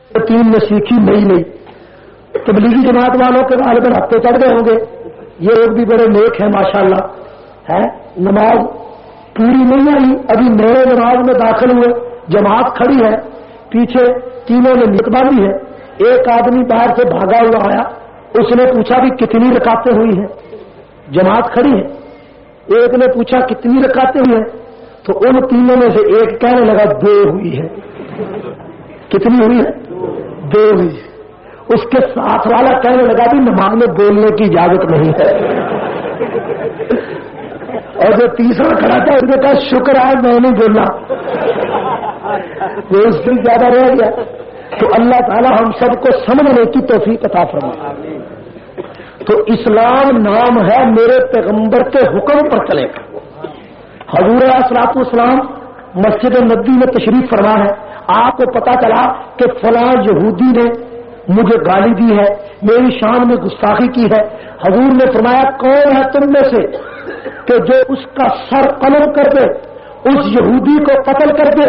3 ने सीखी नई तबलीगी जमात वालों के गालिबन हफ्ते चढ़ गए होंगे। ये लोग भी बड़े नेक हैं माशाल्लाह है। नमाज पूरी नहीं आई, अभी नए नमाज में दाखिल हुए, जमात खड़ी है, पीछे तीनों ने नियत बांधी है। एक आदमी बाहर से भागा हुआ आया, उसने पूछा भी कितनी रकातें हुई हैं? जमात खड़ी है। एक ने पूछा कितनी रकातें हुई हैं? तो उन तीनों में से एक कहने लगा 2 हुई है। कितनी हुई है? 2 हुई है। उसके साथ वाला कहने लगा भी नमाज में बोलने की इजाजत नहीं है। और जो तीसरा खड़ा था उसने कहा शुक्र है मैं नहीं बोला, वो उससे ज्यादा रह गया। तो अल्लाह ताला हम सबको समझने की तौफीक अता फरमाए। तो इस्लाम नाम है मेरे पैगंबर के हुक्म पर चले। हजूर अलैहिस्सलातु वस्सलाम मस्जिद नबी में तशरीफ फरमा है। आपको पता चला कि फलां यहूदी ने मुझे गाली दी है, मेरी शान में गुस्ताखी की है। हजूर ने फरमाया कौन है तुम में से कि जो उसका सर कलम कर दे, उस यहूदी को कत्ल कर दे।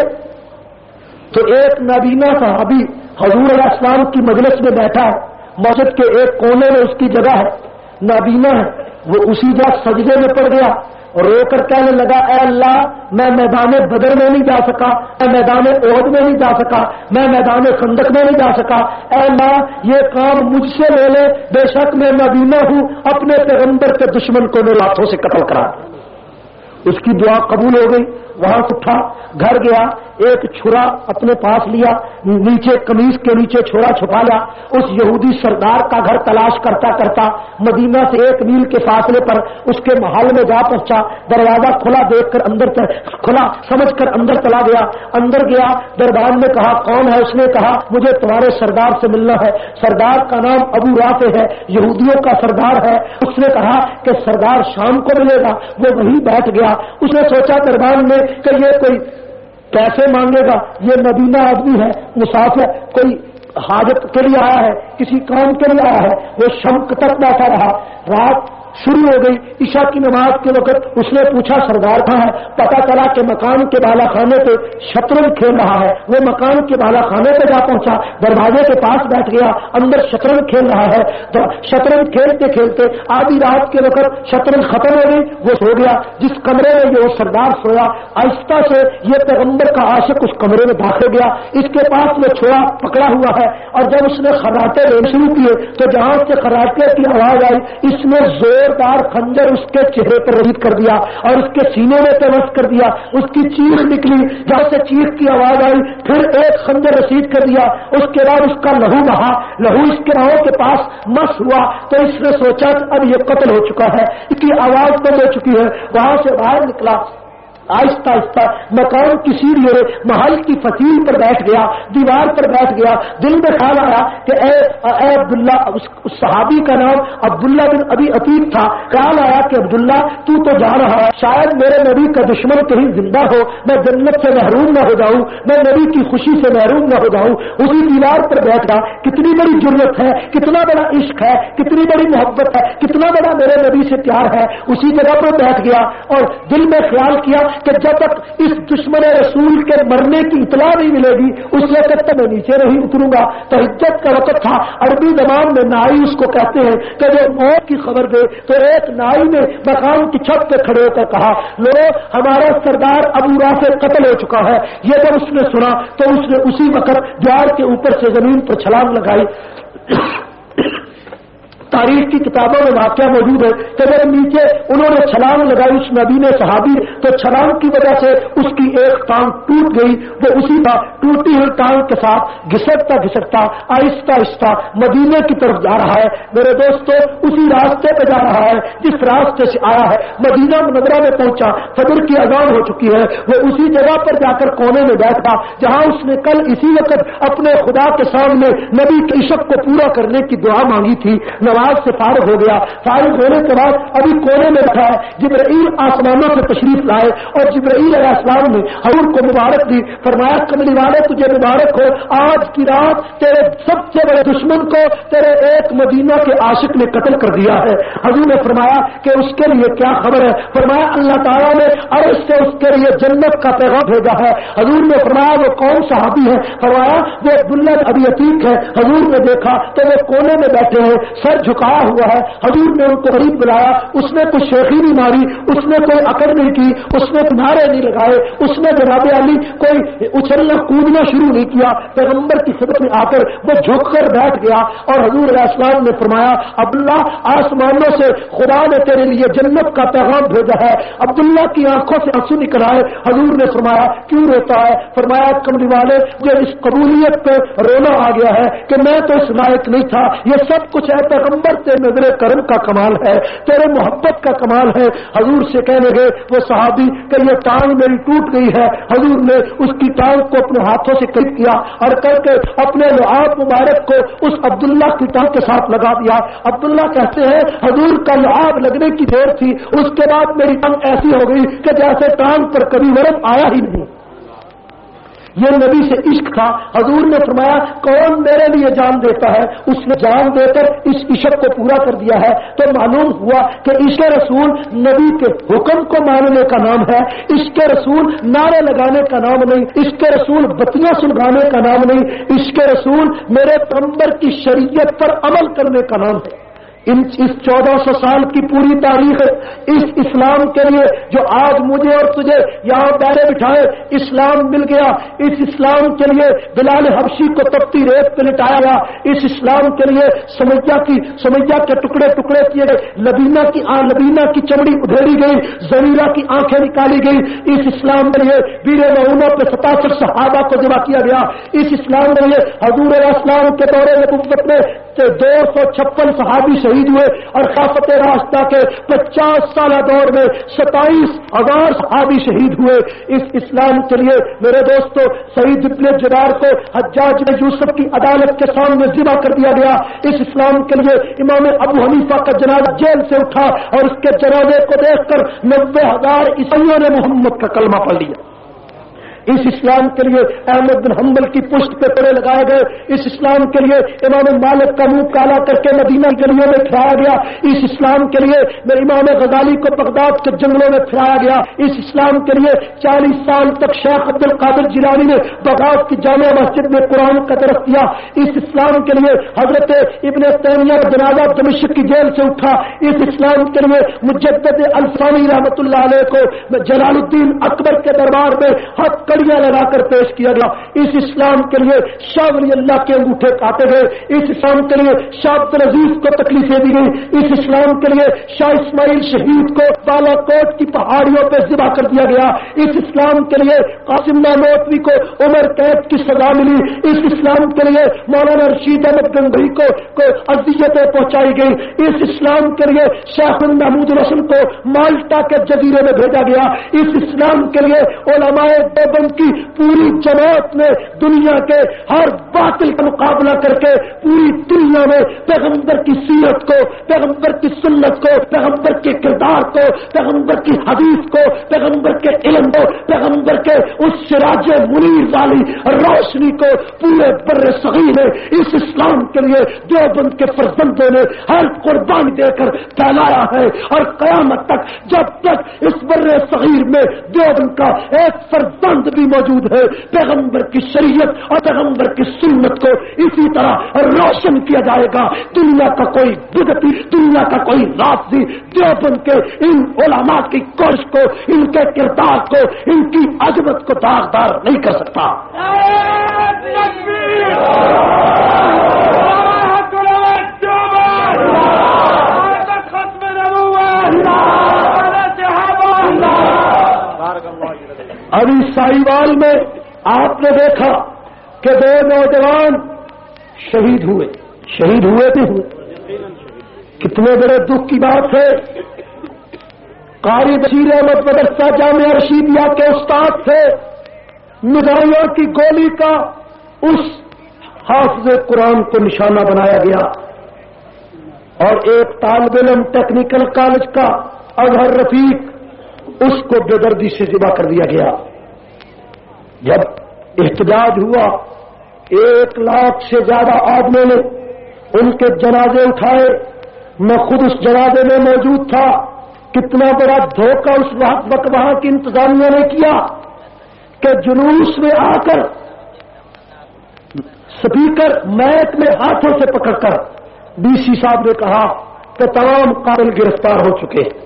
तो एक नबीना सहाबी हजूर अलैहिस्सलाम की मजलिस में बैठा है, मस्जिद के एक कोने में उसकी जगह है, नबीना है, वो उसी जगह सजदे में पड़ गया और रोकर कहने लगा ऐ अल्लाह मैं मैदान बदर में नहीं जा सका, मैं मैदान ओहद में नहीं जा सका, मैं मैदान खंदक में नहीं जा सका, ऐ अल्लाह ये काम मुझसे ले ले, बेशक मैं नबीना हूं, अपने पैगंबर के दुश्मन को मेरे हाथों से कत्ल करा। उसकी दुआ कबूल हो गई। वहां उठा, घर गया, एक छुरा अपने पास लिया, नीचे कमीज के नीचे छुरा छुपा लिया। उस यहूदी सरदार का घर तलाश करता करता मदीना से 1 मील के फासले पर उसके महल में जा पहुंचा। दरवाजा खुला देखकर अंदर खुला समझकर अंदर चला गया। अंदर गया, दरबार में कहा कौन है? उसने कहा मुझे तुम्हारे सरदार से मिलना है। सरदार का नाम अबू राफे है, यहूदियों का सरदार है। उसने कहा कि सरदार शाम को मिलेगा। वो वहीं बैठ गया। उसने सोचा दरबार में कि ये कोई पैसे मांगेगा, ये मदीना आदमी है, मुसाफिर, कोई हाजत के लिए आया है, किसी काम के लिए आया है। वो शम्क तक बैठा रहा। रात शुरू हो गई, ईशा की नमाज के वक्त उसने पूछा सरदार कहाँ है? पता चला कि मकान के बाला खाने पे शतरंज खेल रहा है। वो मकान के बाला खाने पे जा पहुंचा, दरवाजे के पास बैठ गया, अंदर शतरंज खेल रहा है। तो शतरंज खेलते खेलते आधी रात के वक्त शतरंज खत्म हो गई, वो सो गया। जिस कमरे में ये सरदार सोया, आहिस्ता से ये पैगंबर का आशिक उस कमरे में दाखिल गया। इसके पास वो छोड़ा पकड़ा हुआ है और जब उसने खर्राटे लेने शुरू किए तो जहां से खर्राटे की आवाज आई, इसने जोरदार खंजर उसके चेहरे पर रहीद कर दिया और उसके सीने में तवस कर दिया। उसकी चीख निकली, जहां से चीख की आवाज आई फिर एक खंजर रसीद कर दिया। उसके बाद उसका लहू बहा, लहू इसके राहों के पास मस हुआ। तो इसने सोचा अब ये कत्ल हो चुका है, इसकी आवाज बंद हो चुकी है। वहां से बाहर निकला, आहिस्ता आहिस्ता मकान की सीढ़ियों महल की फसील पर बैठ गया, दीवार पर बैठ गया। दिल में ख्याल आया कि ए अब्दुल्ला, उस सहाबी का नाम अब्दुल्ला बिन अबी अतीक था। ख्याल आया कि अब्दुल्ला तू तो जा रहा है, शायद मेरे नबी का दुश्मन कहीं जिंदा हो, मैं जन्नत से महरूम न हो जाऊं, मैं नबी की खुशी से महरूम न हो जाऊं। उसी दीवार पर बैठ गया। कितनी बड़ी जुर्रत है, कितना बड़ा इश्क है, कितनी बड़ी मोहब्बत है, कितना बड़ा मेरे नबी से प्यार है। उसी जगह पर बैठ गया और दिल में ख्याल किया कि जब तक इस दुश्मन रसूल के मरने की इतला नहीं मिलेगी उस वक्त तक मैं नीचे नहीं उतरूंगा। तो इज्जत का वक्त था। अरबी जबान में नाई उसको कहते हैं कि जो मौत की खबर दे। तो एक नाई ने मकान की छत पे खड़े होकर कहा लो हमारा सरदार अबू राफे कत्ल हो चुका है। ये जब उसने सुना तो उसने उसी वक्त दीवार के ऊपर से जमीन पर छलांग लगाई। तारीख की किताबों में वाकया मौजूद है कि जब नीचे उन्होंने छलांग लगाई उस नबी ने सहाबी, तो छलांग की वजह से उसकी एक टांग टूट गई। वो उसी का टूटी हुई टांग के साथ घिसकता घिसकता आहिस्ता आहिस्ता मदीने की तरफ जा रहा है। मेरे दोस्तों उसी रास्ते पे जा रहा है जिस रास्ते से आया है। मदीना मुनव्वरा में पहुंचा, फजर की अजान हो चुकी है। वो उसी जगह पर जाकर कोने में बैठा जहां उसने कल इसी वक्त अपने खुदा के सामने नबी के इश्क को पूरा करने की दुआ मांगी थी। نماز سے فارغ ہو گیا. فارغ ہونے کے بعد ابھی کونے میں بیٹھا ہے. جبرائیل آسمانوں سے تشریف لائے اور جبرائیل علیہ السلام نے حضور کو مبارک دی. فرمایا کملی والے تجھے مبارک ہو, آج کی رات تیرے سب سے بڑے دشمن کو تیرے ایک مدینہ کے عاشق نے قتل کر دیا ہے. حضور نے فرمایا کہ اس کے لیے کیا خبر ہے؟ فرمایا اللہ تعالیٰ نے عرش سے اس کے لیے جنت کا پیغام بھیجا ہے. حضور نے فرمایا وہ کون صحابی ہے؟ فرمایا وہ عبداللہ ابی عتیق ہے. حضور نے دیکھا تو وہ کونے میں بیٹھے ہیں, سر جھکایا ہوا ہے. حضور نے ان کو قریب بلایا. اس نے کوئی شیخی نہیں ماری, اس نے کوئی اکڑ نہیں کی, اس نے نعرے نہیں لگائے, اس نے جناب علی کوئی اچھلنا کودنا شروع نہیں کیا. پیغمبر کی خدمت میں آ کر وہ جھک کر بیٹھ گیا اور حضور علیہ السلام نے فرمایا عبداللہ آسمانوں سے خدا نے تیرے لیے جنت کا پیغام بھیجا ہے. عبداللہ کی آنکھوں سے آنسو نکل آئے. حضور نے فرمایا کیوں روتا ہے؟ فرمایا کملی والے مجھے اس قبولیت پہ رونا آ گیا ہے کہ میں تو اس لائق نہیں تھا. یہ سب کچھ ہے پیغمبر تیرے نظر کرم کا کمال ہے, تیرے محبت کا کمال ہے. حضور سے کہنے گئے وہ صحابی کہ یہ ٹانگ میری ٹوٹ گئی ہے. حضور نے اس کی ٹانگ کو اپنے ہاتھوں سے قریب کیا اور کر کے اپنے لعاب مبارک کو اس عبداللہ کی ٹانگ کے ساتھ لگا دیا. عبداللہ کہتے ہیں حضور کا لعاب لگنے کی دیر تھی, اس کے بعد میری ٹانگ ایسی ہو گئی کہ جیسے ٹانگ پر کبھی ورم آیا ہی نہیں. یہ نبی سے عشق تھا. حضور نے فرمایا کون میرے لیے جان دیتا ہے؟ اس نے جان دے کر اس عشق کو پورا کر دیا ہے. تو معلوم ہوا کہ عشق رسول نبی کے حکم کو ماننے کا نام ہے. عشق رسول نعرے لگانے کا نام نہیں, عشق رسول بتیاں سلگانے کا نام نہیں, عشق رسول میرے پیغمبر کی شریعت پر عمل کرنے کا نام ہے. اس 1400 سال کی پوری تاریخ اس اسلام کے لیے جو آج مجھے اور تجھے یہاں بیٹھے بٹھائے اسلام مل گیا. اس اسلام کے لیے بلال حبشی کو تپتی ریت پہ لٹایا گیا. اس اسلام کے لیے سمیہ کے ٹکڑے ٹکڑے کیے گئے. لبینہ کی چمڑی ادھیڑی گئی, زمیرہ کی آنکھیں نکالی گئی. اس اسلام کے لیے ویر معونہ پہ 67 صحابہ کو ذبح کیا گیا. اس اسلام کے لیے حضور علیہ السلام کے دور نبوت میں 256 صحابی شہید ہوئے اور خلافت راستہ کے 50 سالہ دور میں 27,000 صحابی شہید ہوئے. اس اسلام کے لیے میرے دوستو سعید بن جبیر کو حجاج بن یوسف کی عدالت کے سامنے ذبح کر دیا گیا. اس اسلام کے لیے امام ابو حنیفہ کا جنازہ جیل سے اٹھا اور اس کے جنازے کو دیکھ کر 90,000 عیسائیوں نے محمد کا کلمہ پڑھ لیا. اس اسلام کے لیے احمد بن حنبل کی پشت پہ پڑے لگائے گئے. اس اسلام کے لیے امام مالک کا منہ کالا کر کے مدینہ گلیوں میں پھرایا گیا. اس اسلام کے لیے میرے امام غزالی کو بغداد کے جنگلوں میں پھرایا گیا. اس اسلام کے لیے 40 سال تک شیخ عبد القادر جیلانی نے بغداد کی جامع مسجد میں قرآن کا درس دیا. اس اسلام کے لیے حضرت ابن تیمیہ کا جنازہ دمشق کی جیل سے اٹھا. اس اسلام کے لیے مجدد الفانی رحمۃ اللہ علیہ کو جلال الدین اکبر کے دربار میں لگا کر پیش کیا گیا. اس اسلام کے لیے شاہ ولی اللہ کے انگوٹھے کاٹے گئے. اس اسلام کے لیے شاہ عبد العزیز کو تکلیفیں دی گئی. اس اسلام کے لیے شاہ اسماعیل شہید کو بالا کوٹ کی پہاڑیوں پہ ذبح کر دیا گیا. اس اسلام کے لیے قاسم نانوتوی کو عمر قید کی سزا ملی. اس اسلام کے لیے مولانا رشید احمد گنگوہی کو اذیتیں پہنچائی گئی. اس اسلام کے لیے شیخ محمود الحسن کو مالٹا کے جزیرے میں بھیجا گیا. اس اسلام کے لیے علماء دیوبند کی پوری جماعت نے دنیا کے ہر باطل کا مقابلہ کر کے پوری دنیا میں پیغمبر کی سیرت کو, پیغمبر کی سنت کو, پیغمبر کے کردار کو, پیغمبر کی حدیث کو, پیغمبر کے علم کو, پیغمبر کے اس سراج منیر والی روشنی کو پورے بر صغیر میں اس اسلام کے لیے دیوبند کے فرزندوں نے ہر قربانی دے کر پھیلایا ہے. اور قیامت تک جب تک اس بر صغیر میں دیوبند کا ایک فرزند بھی موجود ہے, پیغمبر کی شریعت اور پیغمبر کی سنت کو اسی طرح روشن کیا جائے گا. دنیا کا کوئی بدعتی, دنیا کا کوئی رافضی دیوبند کے ان علماء کی کوشش کو, ان کے کردار کو, ان کی عظمت کو داغدار نہیں کر سکتا. ابھی ساہیوال میں آپ نے دیکھا کہ 2 نوجوان شہید ہوئے بھی ہوئے. کتنے بڑے دکھ کی بات ہے. قاری بشیر احمد مدرسہ جامعہ رشیدیہ کے استاد تھے. نظامیہ کی گولی کا اس حافظ قرآن کو نشانہ بنایا گیا. اور ایک طالب علم ٹیکنیکل کالج کا اظہر رفیق، اس کو بے دردی سے ذبح کر دیا گیا۔ جب احتجاج ہوا 1 لاکھ سے زیادہ آدمیوں نے ان کے جنازے اٹھائے، میں خود اس جنازے میں موجود تھا۔ کتنا بڑا دھوکہ اس وقت وہاں کی انتظامیہ نے کیا کہ جلوس میں آ کر سپیکر مائک میں ہاتھوں سے پکڑ کر ڈی سی صاحب نے کہا کہ تمام قاتل گرفتار ہو چکے ہیں۔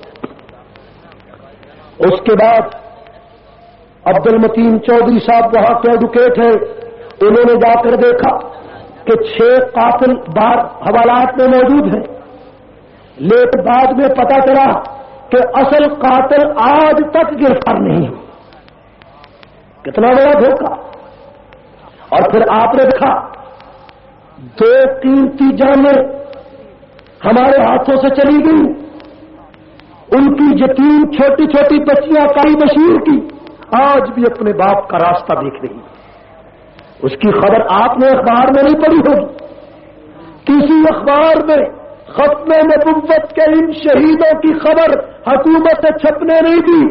اس کے بعد عبد المتین چودھری صاحب وہاں کے ایڈوکیٹ ہیں، انہوں نے جا کر دیکھا کہ 6 قاتل بار حوالات میں موجود ہیں، لیکن بعد میں پتا چلا کہ اصل قاتل آج تک گرفتار نہیں ہے۔ کتنا بڑا دھوکہ! اور پھر آپ نے دیکھا 2 قیمتی جانیں ہمارے ہاتھوں سے چلی گئی، ان کی یتیم چھوٹی چھوٹی بچیاں کائی بشیر کی آج بھی اپنے باپ کا راستہ دیکھ رہی ہیں۔ اس کی خبر آپ نے اخبار میں نہیں پڑھی ہوگی، کسی اخبار میں ختم نبوت کے ان شہیدوں کی خبر حکومت نے چھپنے نہیں دی۔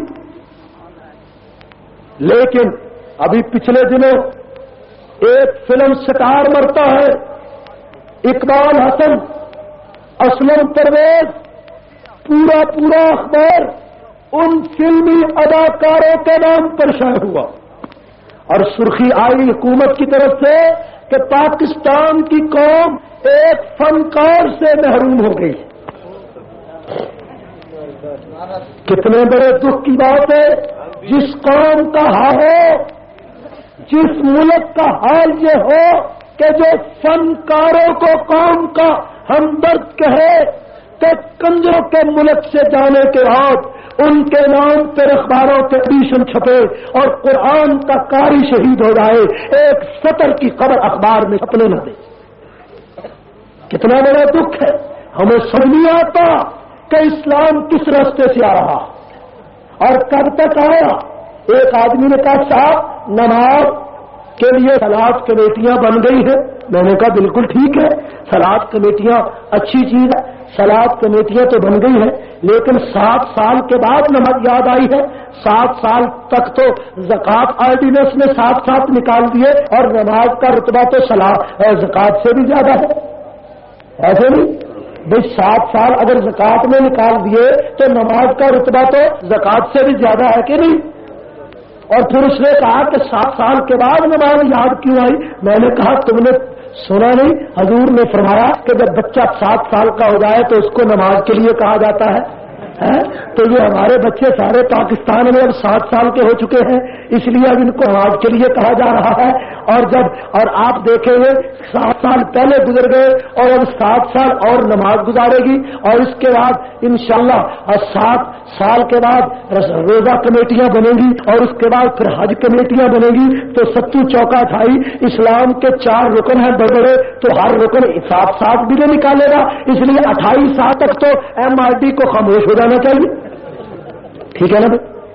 لیکن ابھی پچھلے دنوں ایک فلم سٹار مرتا ہے، اقبال حسن، اسلم پرویز، پورا اخبار ان فلمی اداکاروں کے نام پر شائع ہوا، اور سرخی آئی حکومت کی طرف سے کہ پاکستان کی قوم ایک فنکار سے محروم ہو گئی۔ کتنے بڑے دکھ کی بات ہے، جس قوم کا حال ہو، جس ملک کا حال یہ ہو کہ جو فنکاروں کو قوم کا ہمدرد کہے کہ کنجروں کے ملک سے جانے کے بعد ان کے نام پر اخباروں کے ایڈیشن چھپے اور قرآن کا قاری شہید ہو جائے، ایک سطر کی خبر اخبار میں چھپنے نہ دے۔ کتنا بڑا دکھ ہے۔ ہمیں سمجھ نہیں آتا کہ اسلام کس راستے سے آ رہا اور کب تک آیا۔ ایک آدمی نے کہا صاحب نماز کے لیے سلاد کمیٹیاں بن گئی ہیں۔ میں نے کہا بالکل ٹھیک ہے، سلاد کمیٹیاں اچھی چیز ہے، سلاد کمیٹیاں تو بن گئی ہیں، لیکن 7 سال کے بعد نماز یاد آئی ہے۔ 7 سال تک تو زکوٰۃ آرڈیننس نے ساتھ نکال دیے، اور نماز کا رتبہ تو زکوٰۃ سے بھی زیادہ ہے۔ ایسے نہیں بھائی، 7 سال اگر زکوٰۃ میں نکال دیے تو نماز کا رتبہ تو زکوٰۃ سے بھی زیادہ ہے کہ نہیں؟ اور پھر اس نے کہا کہ 7 سال کے بعد نماز یاد کیوں آئی؟ میں نے کہا تم نے سنا نہیں، حضور نے فرمایا کہ جب بچہ 7 سال کا ہو جائے تو اس کو نماز کے لیے کہا جاتا ہے۔ تو یہ ہمارے بچے سارے پاکستان میں اب 7 سال کے ہو چکے ہیں، اس لیے اب ان کو نماز کے لیے کہا جا رہا ہے۔ اور آپ دیکھیں گے 7 سال پہلے گزر گئے اور اب 7 سال اور نماز گزارے گی، اور اس کے بعد انشاءاللہ 7 سال کے بعد روزہ کمیٹیاں بنیں گی، اور اس کے بعد پھر حج کمیٹیاں بنیں گی۔ تو 7 چوکا 28 اسلام کے 4 رکن ہیں بڑے بڑے، تو ہر رکن 7 بھی نہیں نکالے گا، اس لیے 28 سال تک تو MRD کو خاموش ہو جانا چاہیے۔ ٹھیک ہے نا؟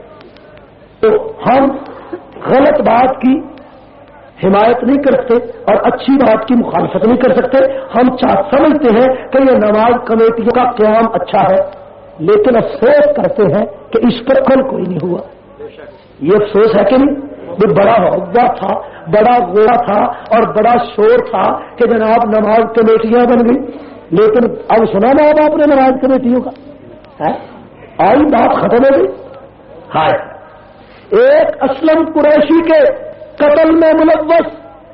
تو ہم غلط بات کی حمایت نہیں کر سکتے اور اچھی بات کی مخالفت نہیں کر سکتے۔ ہم سمجھتے ہیں کہ یہ نماز کمیٹیوں کا قیام اچھا ہے، لیکن افسوس کرتے ہیں کہ اس پر کوئی نہیں ہوا۔ یہ افسوس ہے کہ نہیں؟ وہ بڑا عہدہ تھا، بڑا غورا تھا اور بڑا شور تھا کہ جناب نماز کمیٹیاں بن گئی، لیکن اب سنا نا اب آپ نے نماز کمیٹیوں کا آئی بات ختم ہو گئی۔ ہائے، ایک اسلم قریشی کے قتل میں ملوث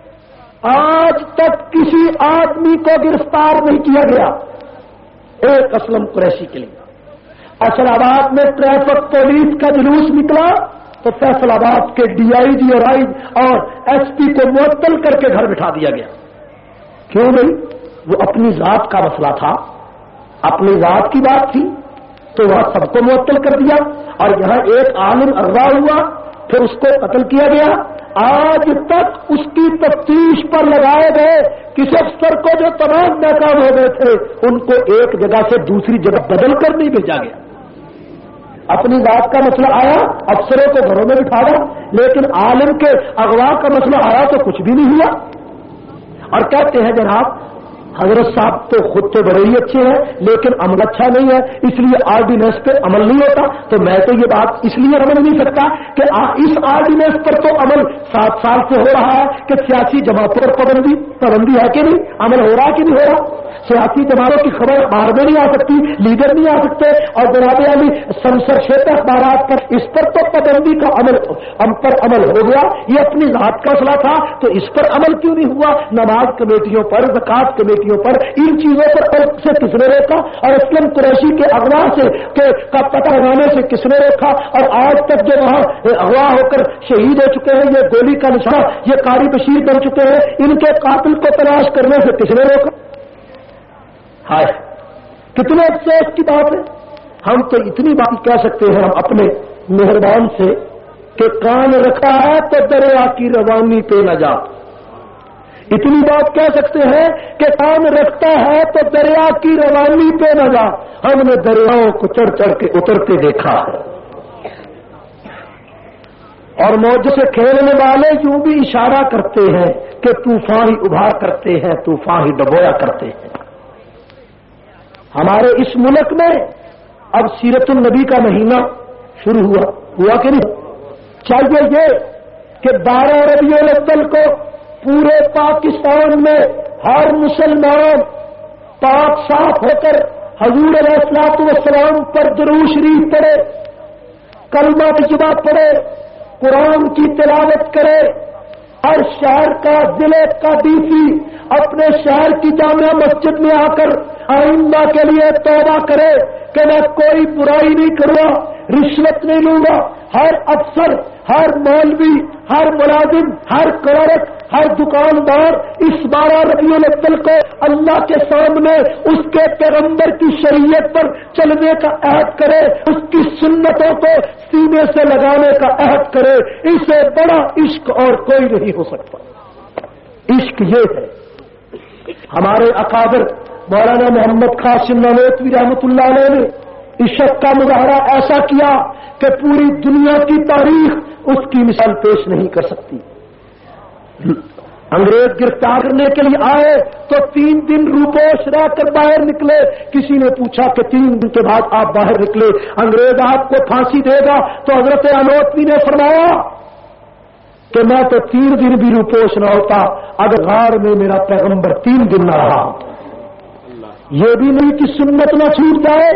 آج تک کسی آدمی کو گرفتار نہیں کیا گیا، ایک اسلم قریشی کے لیے۔ فیصل آباد میں ٹریفک پولیس کا جلوس نکلا تو فیصل آباد کے DIG اور SP کو معطل کر کے گھر بٹھا دیا گیا۔ کیوں نہیں؟ وہ اپنی ذات کا مسئلہ تھا، اپنی ذات کی بات تھی، تو وہاں سب کو معطل کر دیا، اور یہاں ایک عالم اغوا ہوا پھر اس کو قتل کیا گیا۔ آج تک اس کی تفتیش پر لگائے گئے کسی افسر کو جو تمام ناکام ہو گئے تھے ان کو ایک جگہ سے دوسری جگہ بدل کر نہیں بھیجا گیا۔ اپنی ذات کا مسئلہ آیا افسروں کو گھروں میں بٹھا دیا، لیکن عالم کے اغوا کا مسئلہ آیا تو کچھ بھی نہیں ہوا، اور کہتے ہیں جناب حضرت صاحب تو خود تو بڑے ہی اچھے ہیں لیکن عمل اچھا نہیں ہے، اس لیے آرڈیننس پہ عمل نہیں ہوتا. تو میں تو یہ بات اس لیے سمجھ نہیں سکتا کہ اس آرڈیننس پر تو عمل 7 سال سے ہو رہا ہے کہ سیاسی جماعتوں پر پابندی ہے کہ نہیں، عمل ہو رہا کہ نہیں ہو رہا. سیاسی جماعتوں کی خبر باہر میں نہیں آ سکتی، لیڈر نہیں آ سکتے، اور جناب علی سنسرشپ اخبارات پر اس پر تو پابندی کا عمل ہو گیا. یہ اپنی ذات کا مسئلہ تھا تو اس پر عمل کیوں نہیں ہوا؟ نماز کمیٹیوں پر، زکات کمیٹیوں پر، ان چیزوں پر سے کس نے روکا؟ اور اسلم قریشی کے اغوا سے کا پتہ لگانے سے کس نے روکا؟ اور آج تک جو وہاں اغوا ہو کر شہید ہو چکے ہیں، یہ گولی کا نشانہ، یہ قاری بشیر بن چکے ہیں، ان کے قاتل کو تلاش کرنے سے کس نے روکا؟ ہائے کتنے افسوس کی بات ہے. ہم تو اتنی بات کہہ سکتے ہیں ہم اپنے مہربان سے کہ کان رکھا ہے تو دریا کی روانی پہ نہ جا. اتنی بات کہہ سکتے ہیں کہ کان رکھتا ہے تو دریا کی روانی پہ نہ جا. ہم نے دریاؤں کو چڑھ چڑھ کے اترتے دیکھا ہے، اور موج سے کھیلنے والے یوں بھی اشارہ کرتے ہیں کہ طوفان ہی ابھار کرتے ہیں، طوفان ہی ڈبویا کرتے ہیں. ہمارے اس ملک میں اب سیرت النبی کا مہینہ شروع ہوا کہ نہیں؟ چاہیے یہ کہ 12 ربیع الاول کو پورے پاکستان میں ہر مسلمان پاک صاف ہو کر حضور علیہ الصلوۃ والسلام پر درود شریف پڑھے، کلمہ طیبہ پڑھے، قرآن کی تلاوت کرے. ہر شہر کا ضلع کا ڈی سی اپنے شہر کی جامع مسجد میں آ کر آئندہ کے لیے توبہ کرے کہ میں کوئی برائی نہیں کروں گا، رشوت نہیں لوں گا. ہر افسر، ہر مولوی، ہر ملازم، ہر کلرک، ہر دکاندار اس 12 ربیع الاول کو اللہ کے سامنے اس کے پیغمبر کی شریعت پر چلنے کا عہد کرے، اس کی سنتوں کو سینے سے لگانے کا عہد کرے. اسے بڑا عشق اور کوئی نہیں ہو سکتا. عشق یہ ہے. ہمارے اکابر مولانا محمد قاسم نانوتوی رحمۃ اللہ علیہ نے عشق کا مظاہرہ ایسا کیا کہ پوری دنیا کی تاریخ اس کی مثال پیش نہیں کر سکتی. انگریز گرفتار کرنے کے لیے آئے تو 3 دن روپوش رہ کر باہر نکلے. کسی نے پوچھا کہ 3 دن کے بعد آپ باہر نکلے، انگریز آپ کو پھانسی دے گا؟ تو حضرت انوتوی نے فرمایا کہ میں تو 3 دن بھی روپوش نہ ہوتا اگر غار میں میرا پیغمبر 3 دن نہ رہا. یہ بھی نہیں کہ سنت نہ چھوٹ جائے.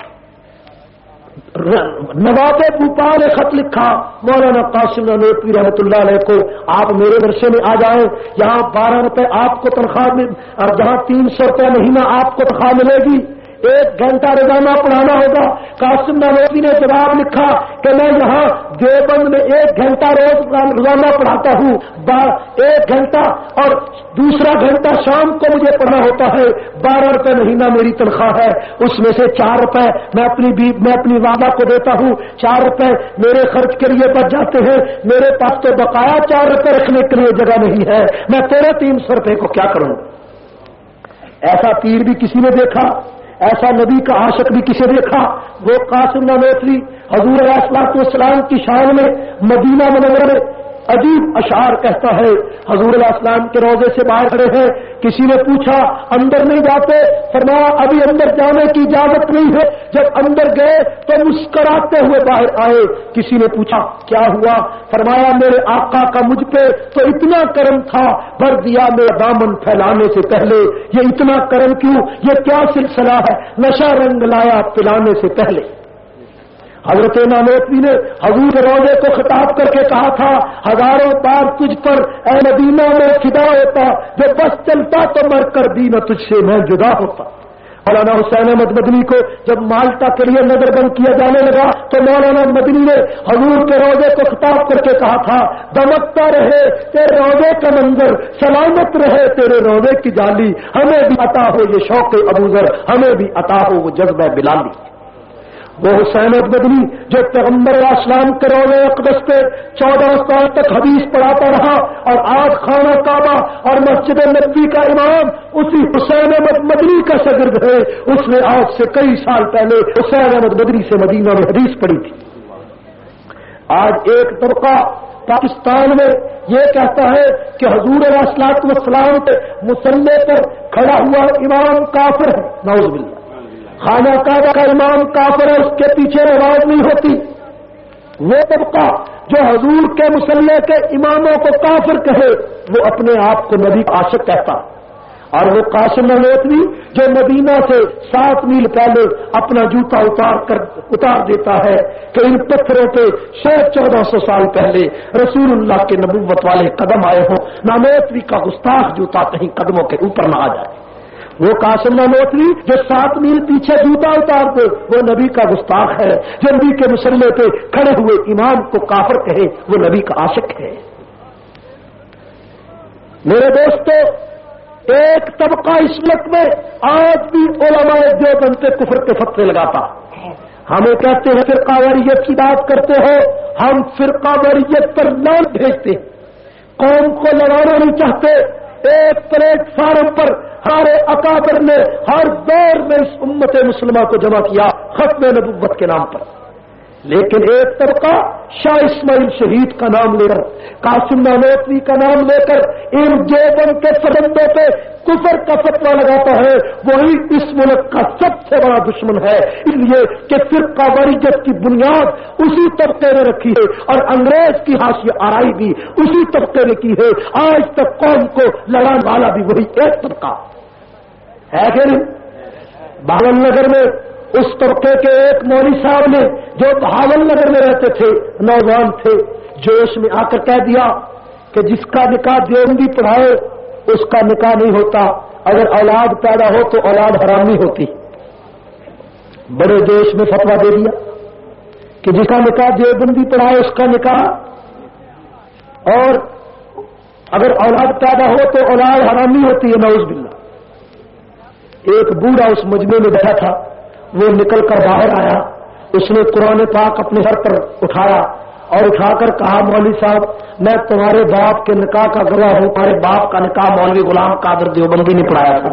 نواب بھوپال نے خط لکھا مولانا قاسم نانوتوی رحمۃ اللہ علیہ کو، آپ میرے ورثے میں آ جائیں، یہاں 12 روپے آپ کو تنخواہ میں، اور جہاں 300 روپے مہینہ آپ کو تنخواہ ملے گی، 1 گھنٹہ روزانہ پڑھانا ہوگا. قاسم نانوتوی نے جواب لکھا کہ میں یہاں دیوبند میں 1 گھنٹہ روزانہ پڑھاتا ہوں، 1 گھنٹہ اور دوسرا گھنٹہ شام کو مجھے پڑھنا ہوتا ہے. 12 روپے مہینہ میری تنخواہ ہے، اس میں سے 4 روپے میں اپنی والدہ کو دیتا ہوں، 4 روپے میرے خرچ کے لیے بچ جاتے ہیں. میرے پاس تو بقایا 4 روپے رکھنے کے لیے جگہ نہیں ہے، میں تیرے 300 روپے کو کیا کروں؟ ایسا پیر بھی کسی نے دیکھا، ایسا نبی کا عاشق بھی کسی نے دیکھا. وہ قاسم نانوتوی حضور علیہ الصلوۃ والسلام کی شان میں مدینہ منورہ میں عجیب اشعار کہتا ہے. حضور علیہ السلام کے روضے سے باہر کھڑے ہیں، کسی نے پوچھا اندر نہیں جاتے؟ فرمایا ابھی اندر جانے کی اجازت نہیں ہے. جب اندر گئے تو مسکراتے ہوئے باہر آئے. کسی نے پوچھا کیا ہوا؟ فرمایا میرے آقا کا مجھ پہ تو اتنا کرم تھا، بھر دیا میرا دامن پھیلانے سے پہلے. یہ اتنا کرم کیوں؟ یہ کیا سلسلہ ہے؟ نشہ رنگ لایا پلانے سے پہلے. حضرت نانوتوی نے حضور کے روضے کو خطاب کر کے کہا تھا، 1000 بار تجھ پر اے مدینہ میں فدا ہوتا، جو بس چلتا تو مر کر بھی نہ تجھ سے میں جدا ہوتا. مولانا حسین احمد مدنی کو جب مالٹا کے لیے نظر بند کیا جانے لگا تو مولانا مدنی نے حضور کے روضے کو خطاب کر کے کہا تھا، دمکتا رہے تیرے روضے کا منظر، سلامت رہے تیرے روضے کی جالی، ہمیں بھی عطا ہو یہ شوق ابوذر، ہمیں بھی عطا ہو وہ جذبہ بلالی. وہ حسین مدنی جو پیغمبر علیہ السلام کے روضے اقدس پہ 14 سال تک حدیث پڑھاتا رہا، اور آج خانہ کعبہ اور مسجد نبوی کا امام اسی حسین مدنی کا شاگرد ہے. اس نے آج سے کئی سال پہلے حسین مدنی سے مدینہ میں حدیث پڑھی تھی. آج ایک طبقہ پاکستان میں یہ کہتا ہے کہ حضور علیہ الصلوۃ والسلام کے مصلی پر کھڑا ہوا امام کافر ہے، نعوذ باللہ، خانہ کعبہ کا امام کافر ہے، اس کے پیچھے نماز نہیں ہوتی۔ وہ طبقہ جو حضور کے مصلی کے اماموں کو کافر کہے وہ اپنے آپ کو نبی کا عاشق کہتا، اور وہ قاسم نانوتوی جو مدینہ سے 7 میل پہلے اپنا جوتا اتار دیتا ہے کہ ان پتھروں پہ 1400 سال پہلے رسول اللہ کے نبوت والے قدم آئے ہوں، نانوتوی کا گستاخ جوتا کہیں قدموں کے اوپر نہ آ جائے۔ وہ قاسم نانوتوی جو 7 میل پیچھے جوتا اتار دے وہ نبی کا گستاخ ہے، جو نبی کے مصلی پہ کھڑے ہوئے امام کو کافر کہے وہ نبی کا عاشق ہے۔ میرے دوستو، ایک طبقہ اس ملک میں آج بھی علماء دیوبند پہ کفر کے فتوے لگاتا، ہمیں کہتے ہیں فرقہ واریت کی بات کرتے ہو، ہم فرقہ واریت پر لان بھیجتے ہیں، قوم کو لڑانا نہیں چاہتے۔ ایک پلیٹ فارم پر ہمارے اکابر نے ہر دور میں اس امت مسلمہ کو جمع کیا ختم نبوت کے نام پر، لیکن ایک طبقہ شاہ اسماعیل شہید کا نام لے کر، قاسم نانوتوی کا نام لے کر ان دیوبند کے فرزندوں پہ کفر کا فتویٰ لگاتا ہے، وہی اس ملک کا سب سے بڑا دشمن ہے، اس لیے کہ فرقہ واریت کی بنیاد اسی طبقے نے رکھی ہے اور انگریز کی حاشیہ آرائی بھی اسی طبقے نے کی ہے۔ آج تک قوم کو لڑانے والا بھی وہی ایک طبقہ ہے کہ نہیں؟ بہاول نگر میں اس طبقے کے ایک مولوی صاحب نے جو بہاول نگر میں رہتے تھے، نوجوان تھے، جوش میں آ کر کہہ دیا کہ جس کا نکاح دیوبندی پڑھائے اس کا نکاح نہیں ہوتا، اگر اولاد پیدا ہو تو اولاد حرام نہیں ہوتی۔ بڑے جوش میں فتویٰ دے دیا کہ جس کا نکاح دیوبندی پڑھائے اس کا نکاح، اور اگر اولاد پیدا ہو تو اولاد حرام نہیں ہوتی ہے، نعوذ باللہ۔ ایک بوڑھا اس مجمع میں بیٹھا تھا، وہ نکل کر باہر آیا، اس نے قرآن پاک اپنے سر پر اٹھایا اور اٹھا کر کہا، مولوی صاحب میں تمہارے باپ کے نکاح کا گواہ ہوں، تمہارے باپ کا نکاح مولوی غلام قادر دیوبندی نے پڑھایا تھا۔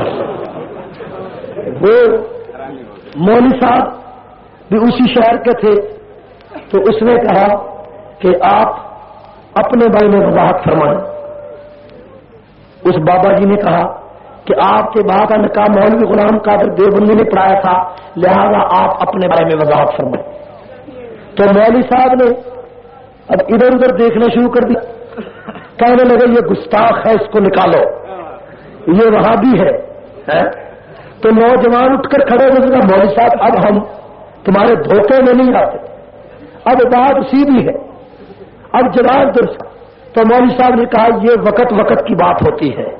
وہ مولوی صاحب بھی اسی شہر کے تھے، تو اس نے کہا کہ آپ اپنے بارے میں وضاحت فرمائیں۔ اس بابا جی نے کہا کہ آپ کے باپ کا نکاح مولوی غلام قادر دیوبندی نے پڑھایا تھا، لہذا آپ اپنے بارے میں وضاحت فرمائیں۔ تو مولوی صاحب نے اب ادھر ادھر دیکھنا شروع کر دیا، کہنے لگے یہ گستاخ ہے، اس کو نکالو، یہ وہابی ہے۔ تو نوجوان اٹھ کر کھڑے ہوئے، کہا مولوی صاحب اب ہم تمہارے دھوکے میں نہیں آتے، اب بات سیدھی ہے، اب جواب درست۔ تو مولوی صاحب نے کہا یہ وقت وقت کی بات ہوتی ہے،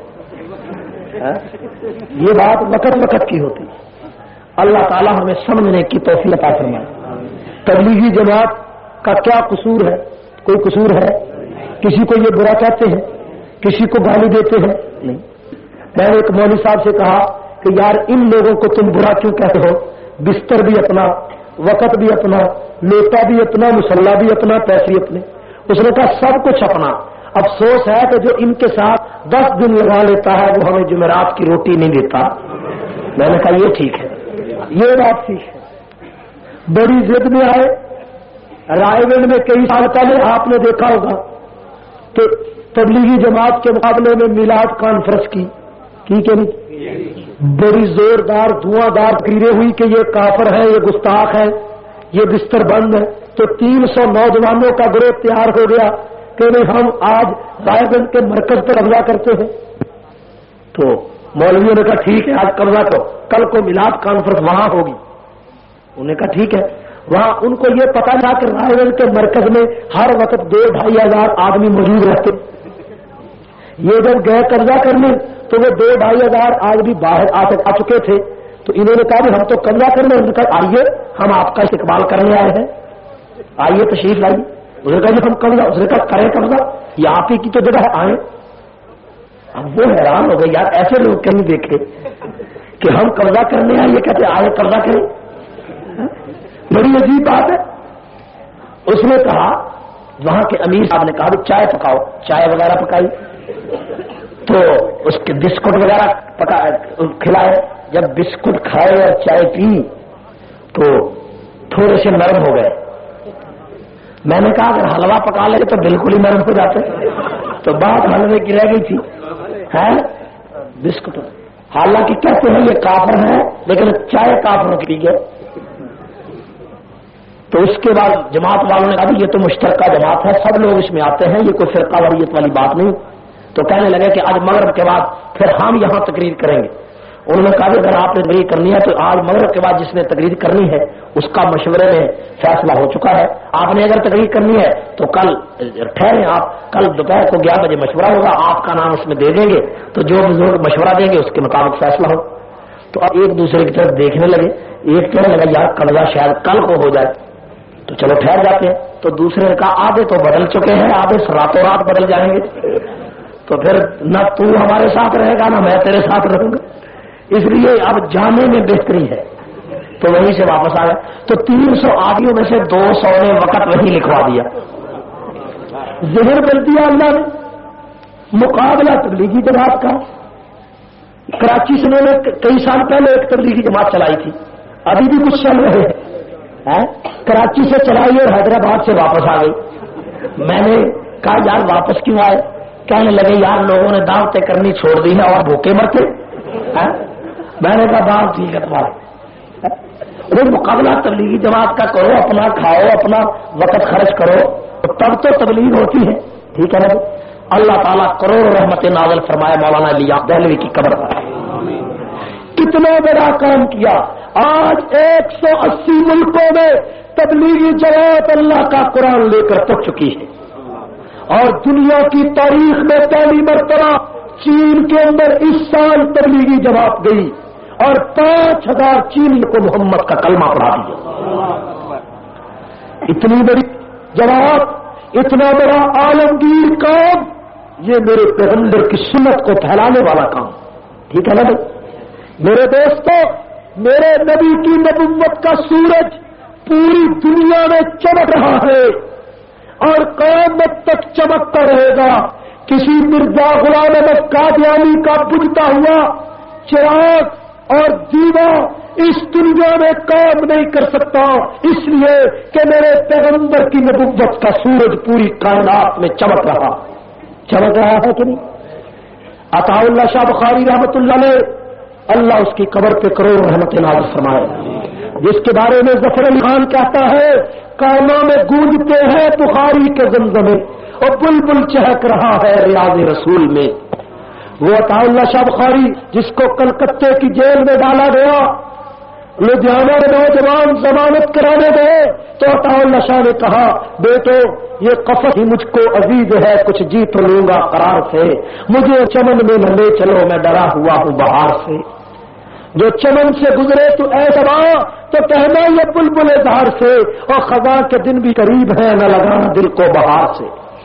یہ بات وقت وقت کی ہوتی ہے۔ اللہ تعالی ہمیں سمجھنے کی توفیق عطا فرمائے۔ تبلیغی جماعت کا کیا قصور ہے؟ کوئی قصور ہے؟ کسی کو یہ برا کہتے ہیں، کسی کو گالی دیتے ہیں؟ نہیں۔ میں نے ایک مولوی صاحب سے کہا کہ یار ان لوگوں کو تم برا کیوں کہتے ہو؟ بستر بھی اپنا، وقت بھی اپنا، لیٹا بھی اپنا، مصلی بھی اپنا، پیسے اپنے۔ اس نے کہا سب کچھ اپنا، افسوس ہے کہ جو ان کے ساتھ 10 دن لگا لیتا ہے وہ ہمیں جمعرات کی روٹی نہیں دیتا۔ میں نے کہا یہ ٹھیک ہے، یہ بات ٹھیک ہے۔ بڑی ضد میں آئے۔ رائے گنج میں کئی سال پہلے آپ نے دیکھا ہوگا کہ تبلیغی جماعت کے مقابلے میں میلاد کانفرنس کی کہ نہیں؟ بڑی زوردار دھواں دار تقریریں ہوئی کہ یہ کافر ہے، یہ گستاخ ہے، یہ بستر بند ہے۔ تو 300 نوجوانوں کا گروہ تیار ہو گیا کہ نہیں ہم آج رائے گنج کے مرکز پر قبضہ کرتے ہیں۔ تو مولویوں نے کہا ٹھیک ہے آج قبضہ کرو، کل کو میلاد کانفرنس وہاں ہوگی۔ انہوں نے کہا ٹھیک ہے۔ وہاں ان کو یہ پتا تھا کہ رائے گنج کے مرکز میں ہر وقت 2-2.5 ہزار آدمی موجود رہتے۔ یہ جب گئے قبضہ کرنے تو وہ 2-2.5 ہزار آدمی باہر آ چکے تھے۔ تو انہوں نے کہا ہم تو قبضہ کرنے، انہوں نے کہا آئیے ہم آپ کا استقبال کرنے آئے ہیں، آئیے تشریف لائیے۔ اس نے کہا جی ہم قبضہ، اس نے کہا کریں قبضہ، یہ آپ ہی کی تو جگہ ہے، آئیں۔ اب وہ حیران ہو گئے، یار ایسے لوگ کہیں دیکھے کہ ہم قبضہ کرنے آئے، یہ کہتے آئے قبضہ کریں، بڑی عجیب بات ہے۔ اس نے کہا وہاں کے امیر صاحب نے کہا چائے پکاؤ، چائے وغیرہ پکائی، تو اس کے بسکٹ وغیرہ کھلائے۔ جب بسکٹ کھائے اور چائے پی تو تھوڑے سے نرم ہو گئے۔ میں نے کہا اگر حلوہ پکا لے تو بالکل ہی نرم ہو جاتے، تو بات حلوے کی رہ گئی تھی ہے بسکٹ۔ حالانکہ کہتے ہیں یہ کافر ہے، لیکن چائے کافروں کی پی گئے۔ تو اس کے بعد جماعت والوں نے کہا یہ تو مشترکہ جماعت ہے، سب لوگ اس میں آتے ہیں، یہ کوئی فرقہ واریت والی بات نہیں۔ تو کہنے لگے کہ آج مغرب کے بعد پھر ہم یہاں تقریر کریں گے۔ انہوں نے کہا کہ اگر آپ نے تقریر کرنی ہے تو آج مغرب کے بعد جس نے تقریر کرنی ہے اس کا مشورے میں فیصلہ ہو چکا ہے، آپ نے اگر تقریر کرنی ہے تو کل ٹھہریں، آپ کل دوپہر کو 11 بجے مشورہ ہوگا، آپ کا نام اس میں دے دیں گے، تو جو بزرگ مشورہ دیں گے اس کے مطابق فیصلہ ہو۔ تو اب ایک دوسرے کی طرف دیکھنے لگے، ایک کہنے لگا یار قبضہ شاید کل کو ہو جائے، تو چلو ٹھہر جاتے ہیں۔ تو دوسرے نے کہا آدھے تو بدل چکے ہیں، آدھے راتوں رات بدل جائیں گے، تو پھر نہ تو ہمارے ساتھ رہے گا نہ میں تیرے ساتھ رہوں گا، اس لیے اب جانے میں بہتری ہے۔ تو وہیں سے واپس آ گیا۔ تو 300 آدمیوں میں سے 200 نے وقت وہیں لکھوا دیا، ذہن کر دیا اللہ نے۔ مقابلہ تبلیغی جماعت کا، کراچی سے انہوں نے کئی سال پہلے ایک تبلیغی جماعت چلائی تھی، ابھی بھی کچھ چل رہے ہیں، کراچی سے چلائی اور حیدرآباد سے واپس آ گئی۔ میں نے کہا یار واپس کیوں آئے؟ کہنے لگے یار لوگوں نے دعوتیں کرنی چھوڑ دی ہیں اور بھوکے مرتے۔ میں نے کہا بات ٹھیک ہے تمہارا، مقابلہ تبلیغی جماعت کا کرو، اپنا کھاؤ، اپنا وقت خرچ کرو، تب تو تبلیغ ہوتی ہے، ٹھیک ہے نا؟ اللہ تعالیٰ کروڑ رحمت نازل فرمائے مولانا الیاس دہلوی کی قبر پر۔ کتنا بڑا کام کیا، آج 180 ملکوں میں تبلیغی جماعت اللہ کا قرآن لے کر پہنچ چکی ہے، اور دنیا کی تاریخ میں پہلی مرتبہ چین کے اندر اس سال تبلیغی جماعت گئی اور 5000 چینی کو محمد کا کلمہ پڑھا دیا۔ اتنی بڑی جماعت، اتنا بڑا عالمگیر کام، یہ میرے پیغمبر کی سنت کو پھیلانے والا کام، ٹھیک ہے نا بھائی؟ میرے دوستو، میرے نبی کی نبوت کا سورج پوری دنیا میں چمک رہا ہے اور قیامت تک چمکتا رہے گا۔ کسی مرزا غلام احمد قادیانی کا بجھتا ہوا چراغ اور دیوا اس دنیا میں کام نہیں کر سکتا، اس لیے کہ میرے پیغمبر کی نبوت کا سورج پوری کائنات میں چمک رہا ہے کہ نہیں؟ عطا اللہ شاہ بخاری رحمت اللہ علیہ، اللہ اس کی قبر پہ کروڑ رحمت نازل فرمائے، جس کے بارے میں ظفر علی خان کہتا ہے کانوں میں گونجتے ہیں بخاری کے زمزمے اور بلبل چہک رہا ہے ریاض رسول میں۔ وہ عطا اللہ شاہ بخاری جس کو کلکتے کی جیل میں ڈالا گیا، لدھیانہ میں نوجوان ضمانت کرانے گئے تو عطا اللہ شاہ نے کہا بیٹو یہ قفس ہی مجھ کو عزیز ہے، کچھ جی تو لوں گا قرار سے، مجھے چمن میں نہ لے چلو میں ڈرا ہوا ہوں بہار سے۔ جو چمن سے گزرے تو اے صبا تو کہنا یہ بلبل اظہار سے، اور خزاں کے دن بھی قریب ہے نہ لگانا دل کو بہار سے۔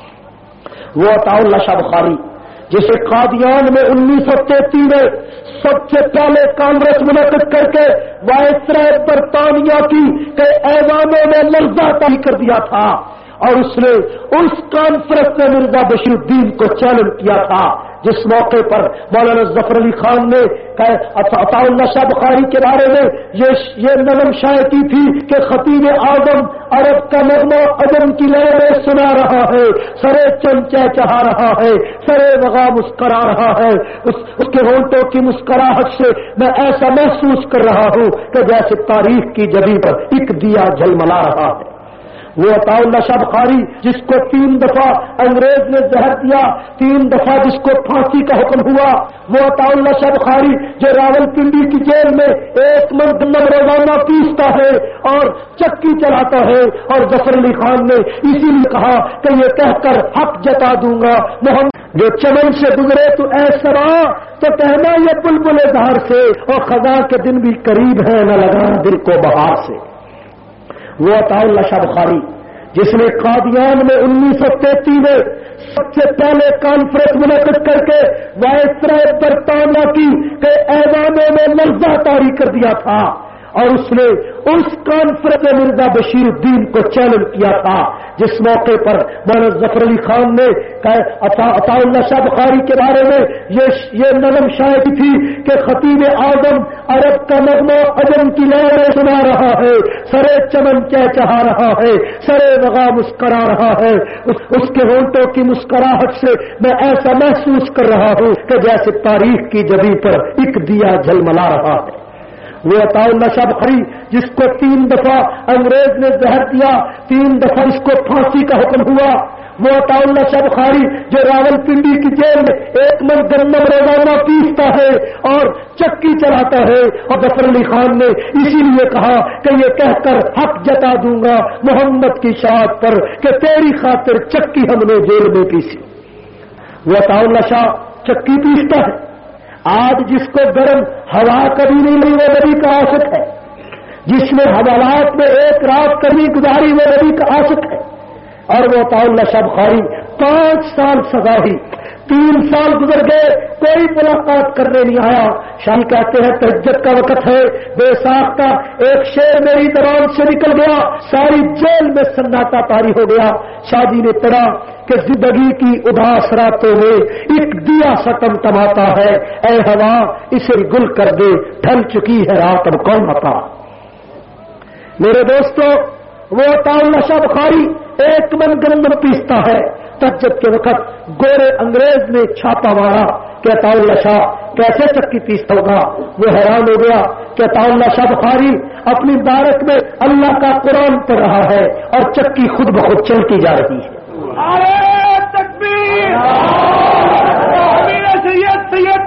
وہ عطا اللہ شاہ بخاری جسے قادیان میں 1933 میں سب سے پہلے کانگریس منعقد کر کے وائسرائے برطانیہ کی کئی ایوانوں میں لرزہ طاری کر دیا تھا، اور اس نے اس کانفرنس میں مرزا بشیر الدین کو چیلنج کیا تھا، جس موقع پر مولانا ظفر علی خان نے عطا اللہ شاہ بخاری کے بارے میں یہ نظم شائع کی تھی کہ خطیب اعظم عرب کا نغمہ عجم کی لہریں سنا رہا ہے، سرے چن چہچہا رہا ہے، سرے وغا مسکرا رہا ہے، اس کے ہونٹوں کی مسکراہٹ سے میں ایسا محسوس کر رہا ہوں کہ جیسے تاریخ کی جبین پر ایک دیا جھلملا رہا ہے۔ وہ عطا اللہ شاہ بخاری جس کو 3 دفعہ انگریز نے زہر دیا، 3 دفعہ جس کو پھانسی کا حکم ہوا، وہ عطا اللہ شاہ بخاری جو راول پنڈی کی جیل میں 1 من گندم روزانہ پیستا ہے اور چکی چلاتا ہے، اور ظفر علی خان نے اسی لیے کہا کہ یہ کہہ کر حق جتا دوں گا محمد جو چمن سے گزرے تو اے سرا تو کہنا یہ بلبل اظہار سے، اور خزاں کے دن بھی قریب ہے نہ لگانا دل کو بہار سے۔ وہ عطا اللہ شاہ بخاری جس نے قادیان میں 1933 میں سب سے پہلے کانفرنس منعقد کر کے وائسرائے برطانیہ کی کہ ایوانوں میں لرزہ طاری کر دیا تھا، اور اس نے اس کانفرنس میں مرزا بشیر الدین کو چیلنج کیا تھا، جس موقع پر مولانا ظفر علی خان نے عطا اللہ شاہ بخاری کے بارے میں یہ نظم شائع کی تھی کہ خطیب اعظم عرب کا نغمہ عجم کی لہریں سنا رہا ہے، سرے چمن چہچہا رہا ہے، سرے وغا مسکرا رہا ہے، اس کے ہونٹوں کی مسکراہٹ سے میں ایسا محسوس کر رہا ہوں کہ جیسے تاریخ کی جبی پر ایک دیا جھلملا رہا ہے۔ وہ عطاء اللہ شاہ بخاری جس کو 3 دفعہ انگریز نے زہر دیا، 3 دفعہ اس کو پھانسی کا حکم ہوا، وہ عطاء اللہ شاہ بخاری جو راول پنڈی کی جیل میں 1 من گندم روزانہ پیستا ہے اور چکی چلاتا ہے، اور ظفر علی خان نے اسی لیے کہا کہ یہ کہہ کر حق جتا دوں گا محمد کی شہادت پر کہ تیری خاطر چکی ہم نے جیل میں پیسی۔ وہ عطاء اللہ شاہ چکی پیستا ہے۔ آج جس کو گرم ہوا کبھی نہیں ملی وہ نبی کا عاشق ہے، جس نے حوالات میں 1 رات کبھی گزاری وہ نبی کا عاشق ہے۔ اور وہ عطاء اللہ شاہ بخاری 5 سال سزا ہوئی، 3 سال گزر گئے، کوئی ملاقات کرنے نہیں آیا۔ شاہ کہتے ہیں تہجد کا وقت ہے، بے ساختہ ایک شعر میری زبان سے نکل گیا، ساری جیل میں سناٹا طاری ہو گیا۔ شاہ جی نے پڑھا کہ زندگی کی اداس راتوں میں ایک دیا ستم تماتا ہے، اے ہوا اسے گل کر دے، ڈھل چکی ہے رات اب کون عطا۔ میرے دوستو، وہ عطاء اللہ شاہ بخاری 1 من گندم پیستا ہے۔ تہجد کے وقت گورے انگریز نے چھاپا مارا کہ عطاء اللہ شاہ کیسے چکی پیستا ہوگا۔ وہ حیران ہو گیا کہ عطاء اللہ شاہ بخاری اپنی بارک میں اللہ کا قرآن پڑھ رہا ہے اور چکی خود بخود چلتی جا رہی ہے۔ تکبیر! سید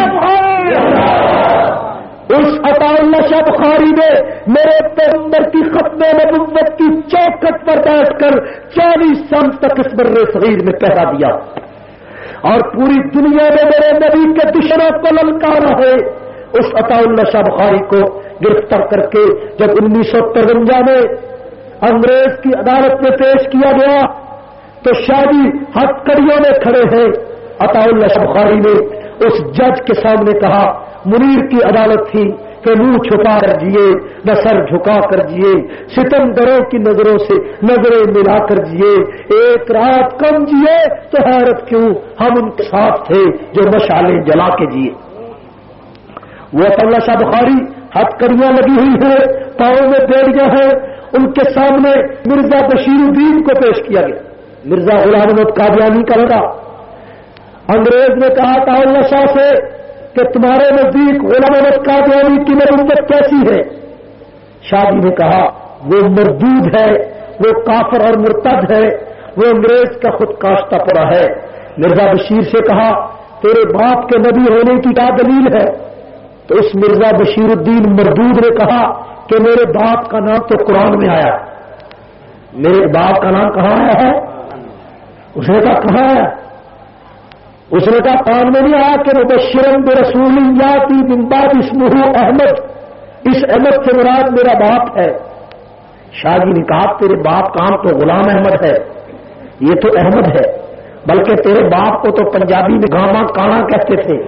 اس عطاء اللہ شاہ بخاری نے میرے پیغمبر کی ختم نبوت کی چوکھٹ پر بیٹھ کر 40 سال تک اس بر صغیر میں پہرا دیا اور پوری دنیا میں میرے نبی کے دشمنوں کو للکارا ہے۔ اس عطاء اللہ شاہ بخاری کو گرفتار کر کے جب 1953 میں انگریز کی عدالت میں پیش کیا گیا تو شادی ہتھ کڑیوں میں کھڑے ہیں۔ عطاء اللہ شاہ بخاری نے اس جج کے سامنے کہا، منیر کی عدالت تھی کہ منہ چھپا کر جیے، نہ سر جھکا کر جیے، ستمگروں کی نظروں سے نظریں ملا کر جیے، 1 رات کم جیے تو حیرت کیوں، ہم ان کے ساتھ تھے جو مشعلیں جلا کے جیے۔ وہ عطاء اللہ شاہ بخاری ہتھ کڑیاں لگی ہوئی ہیں، پاؤں میں بیڑیاں ہیں، ان کے سامنے مرزا بشیر الدین کو پیش کیا گیا۔ مرزا غلام احمد قادیانی کا لڑا، انگریز نے کہا عطاء اللہ شاہ سے کہ تمہارے نزدیک غلام احمد قادیانی کی نبوت کیسی ہے؟ شاہ جی نے کہا وہ مردود ہے، وہ کافر اور مرتد ہے، وہ انگریز کا خود کاشتہ پڑا ہے۔ مرزا بشیر سے کہا تیرے باپ کے نبی ہونے کی کیا دلیل ہے؟ تو اس مرزا بشیر الدین مردود نے کہا کہ میرے باپ کا نام تو قرآن میں آیا۔ میرے باپ کا نام کہاں آیا ہے؟ اس نے کہا کہاں آیا؟ اس نے کہا قرآن میں نہیں آیا کہ مبشرا برسول یاتی من بعد اسمہ احمد، اس احمد سے مراد میرا باپ ہے۔ شاہ جی نے کہا تیرے باپ کا نام تو غلام احمد ہے، یہ تو احمد ہے، بلکہ تیرے باپ کو تو پنجابی میں گاما کانا کہتے تھے۔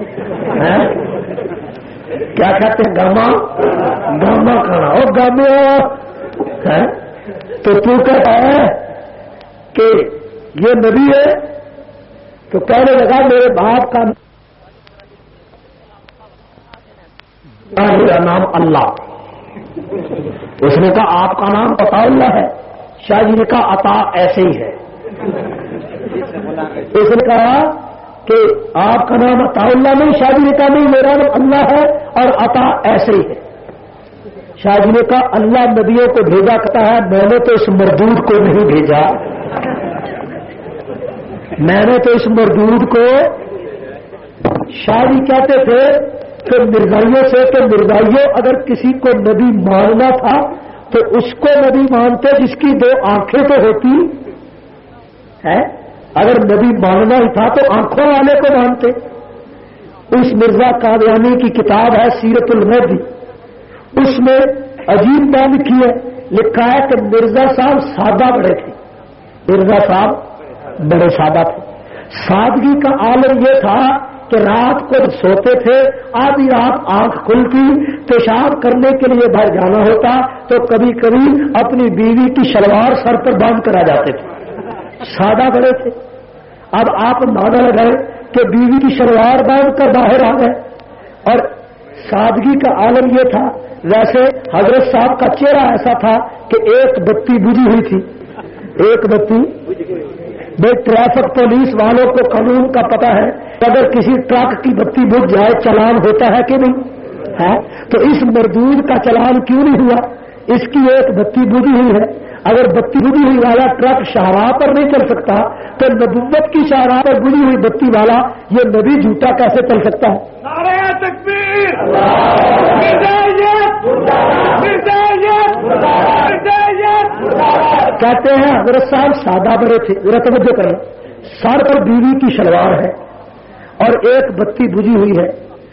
کیا کہتے ہیں؟ گاما کانا اور گامے، تو کہتا ہے کہ یہ نبی ہے؟ تو کہنے لگا میرے باپ کا میرا نام اللہ۔ اس نے کہا آپ کا نام عطاء اللہ ہے؟ شاہ جی نے کہا عطا ایسے ہی ہے۔ اس نے کہا کہ آپ کا نام عطاء اللہ نہیں؟ شاہ جی نے کہا نہیں، میرا نام اللہ ہے اور عطا ایسے ہی ہے۔ شاہ جی نے کہا اللہ نبیوں کو بھیجا کرتا ہے، میں نے تو اس مردود کو نہیں بھیجا، میں نے تو اس مردود کو۔ شاہ جی کہتے تھے کہ مرزائیوں سے کہ مرزائیوں اگر کسی کو نبی ماننا تھا تو اس کو نبی مانتے جس کی 2 آنکھیں تو ہوتی ہے، اگر نبی ماننا ہی تھا تو آنکھوں والے کو مانتے۔ اس مرزا قادیانی کی کتاب ہے سیرت المہدی، اس میں عجیب بات لکھی ہے، لکھا ہے کہ مرزا صاحب سادہ بڑے تھے، مرزا صاحب بڑے سادہ تھے۔ سادگی کا عالم یہ تھا کہ رات کو سوتے تھے، آدھی رات آنکھ کھلتی، پیشاب کرنے کے لیے باہر جانا ہوتا تو کبھی کبھی اپنی بیوی کی شلوار سر پر باندھ کر آ جاتے تھے، سادہ بڑے تھے۔ اب آپ اندازہ لگائیں کہ بیوی کی شلوار باندھ کر باہر آ گئے اور سادگی کا عالم یہ تھا. ویسے حضرت صاحب کا چہرہ ایسا تھا کہ ایک بتی بجھی ہوئی تھی, ایک بتی. بھائی ٹریفک پولیس والوں کو قانون کا پتہ ہے, اگر کسی ٹرک کی بتی بجھ جائے چلان ہوتا ہے کہ نہیں ہے, تو اس مردود کا چلان کیوں نہیں ہوا؟ اس کی ایک بتی بجھی ہوئی ہے. اگر بتی بجھی ہوئی والا ٹرک شاہراہ پر نہیں چل سکتا تو نبوت کی شاہراہ پر بجھی ہوئی بتی والا یہ نبی جھوٹا کیسے چل سکتا ہے؟ نعرہ تکبیر! کہتے ہیں حضرت صاحب سادہ بڑے تھے. ذرا توجہ کرنا, سر پر بیوی کی شلوار ہے اور ایک بتی بجھی ہوئی ہے,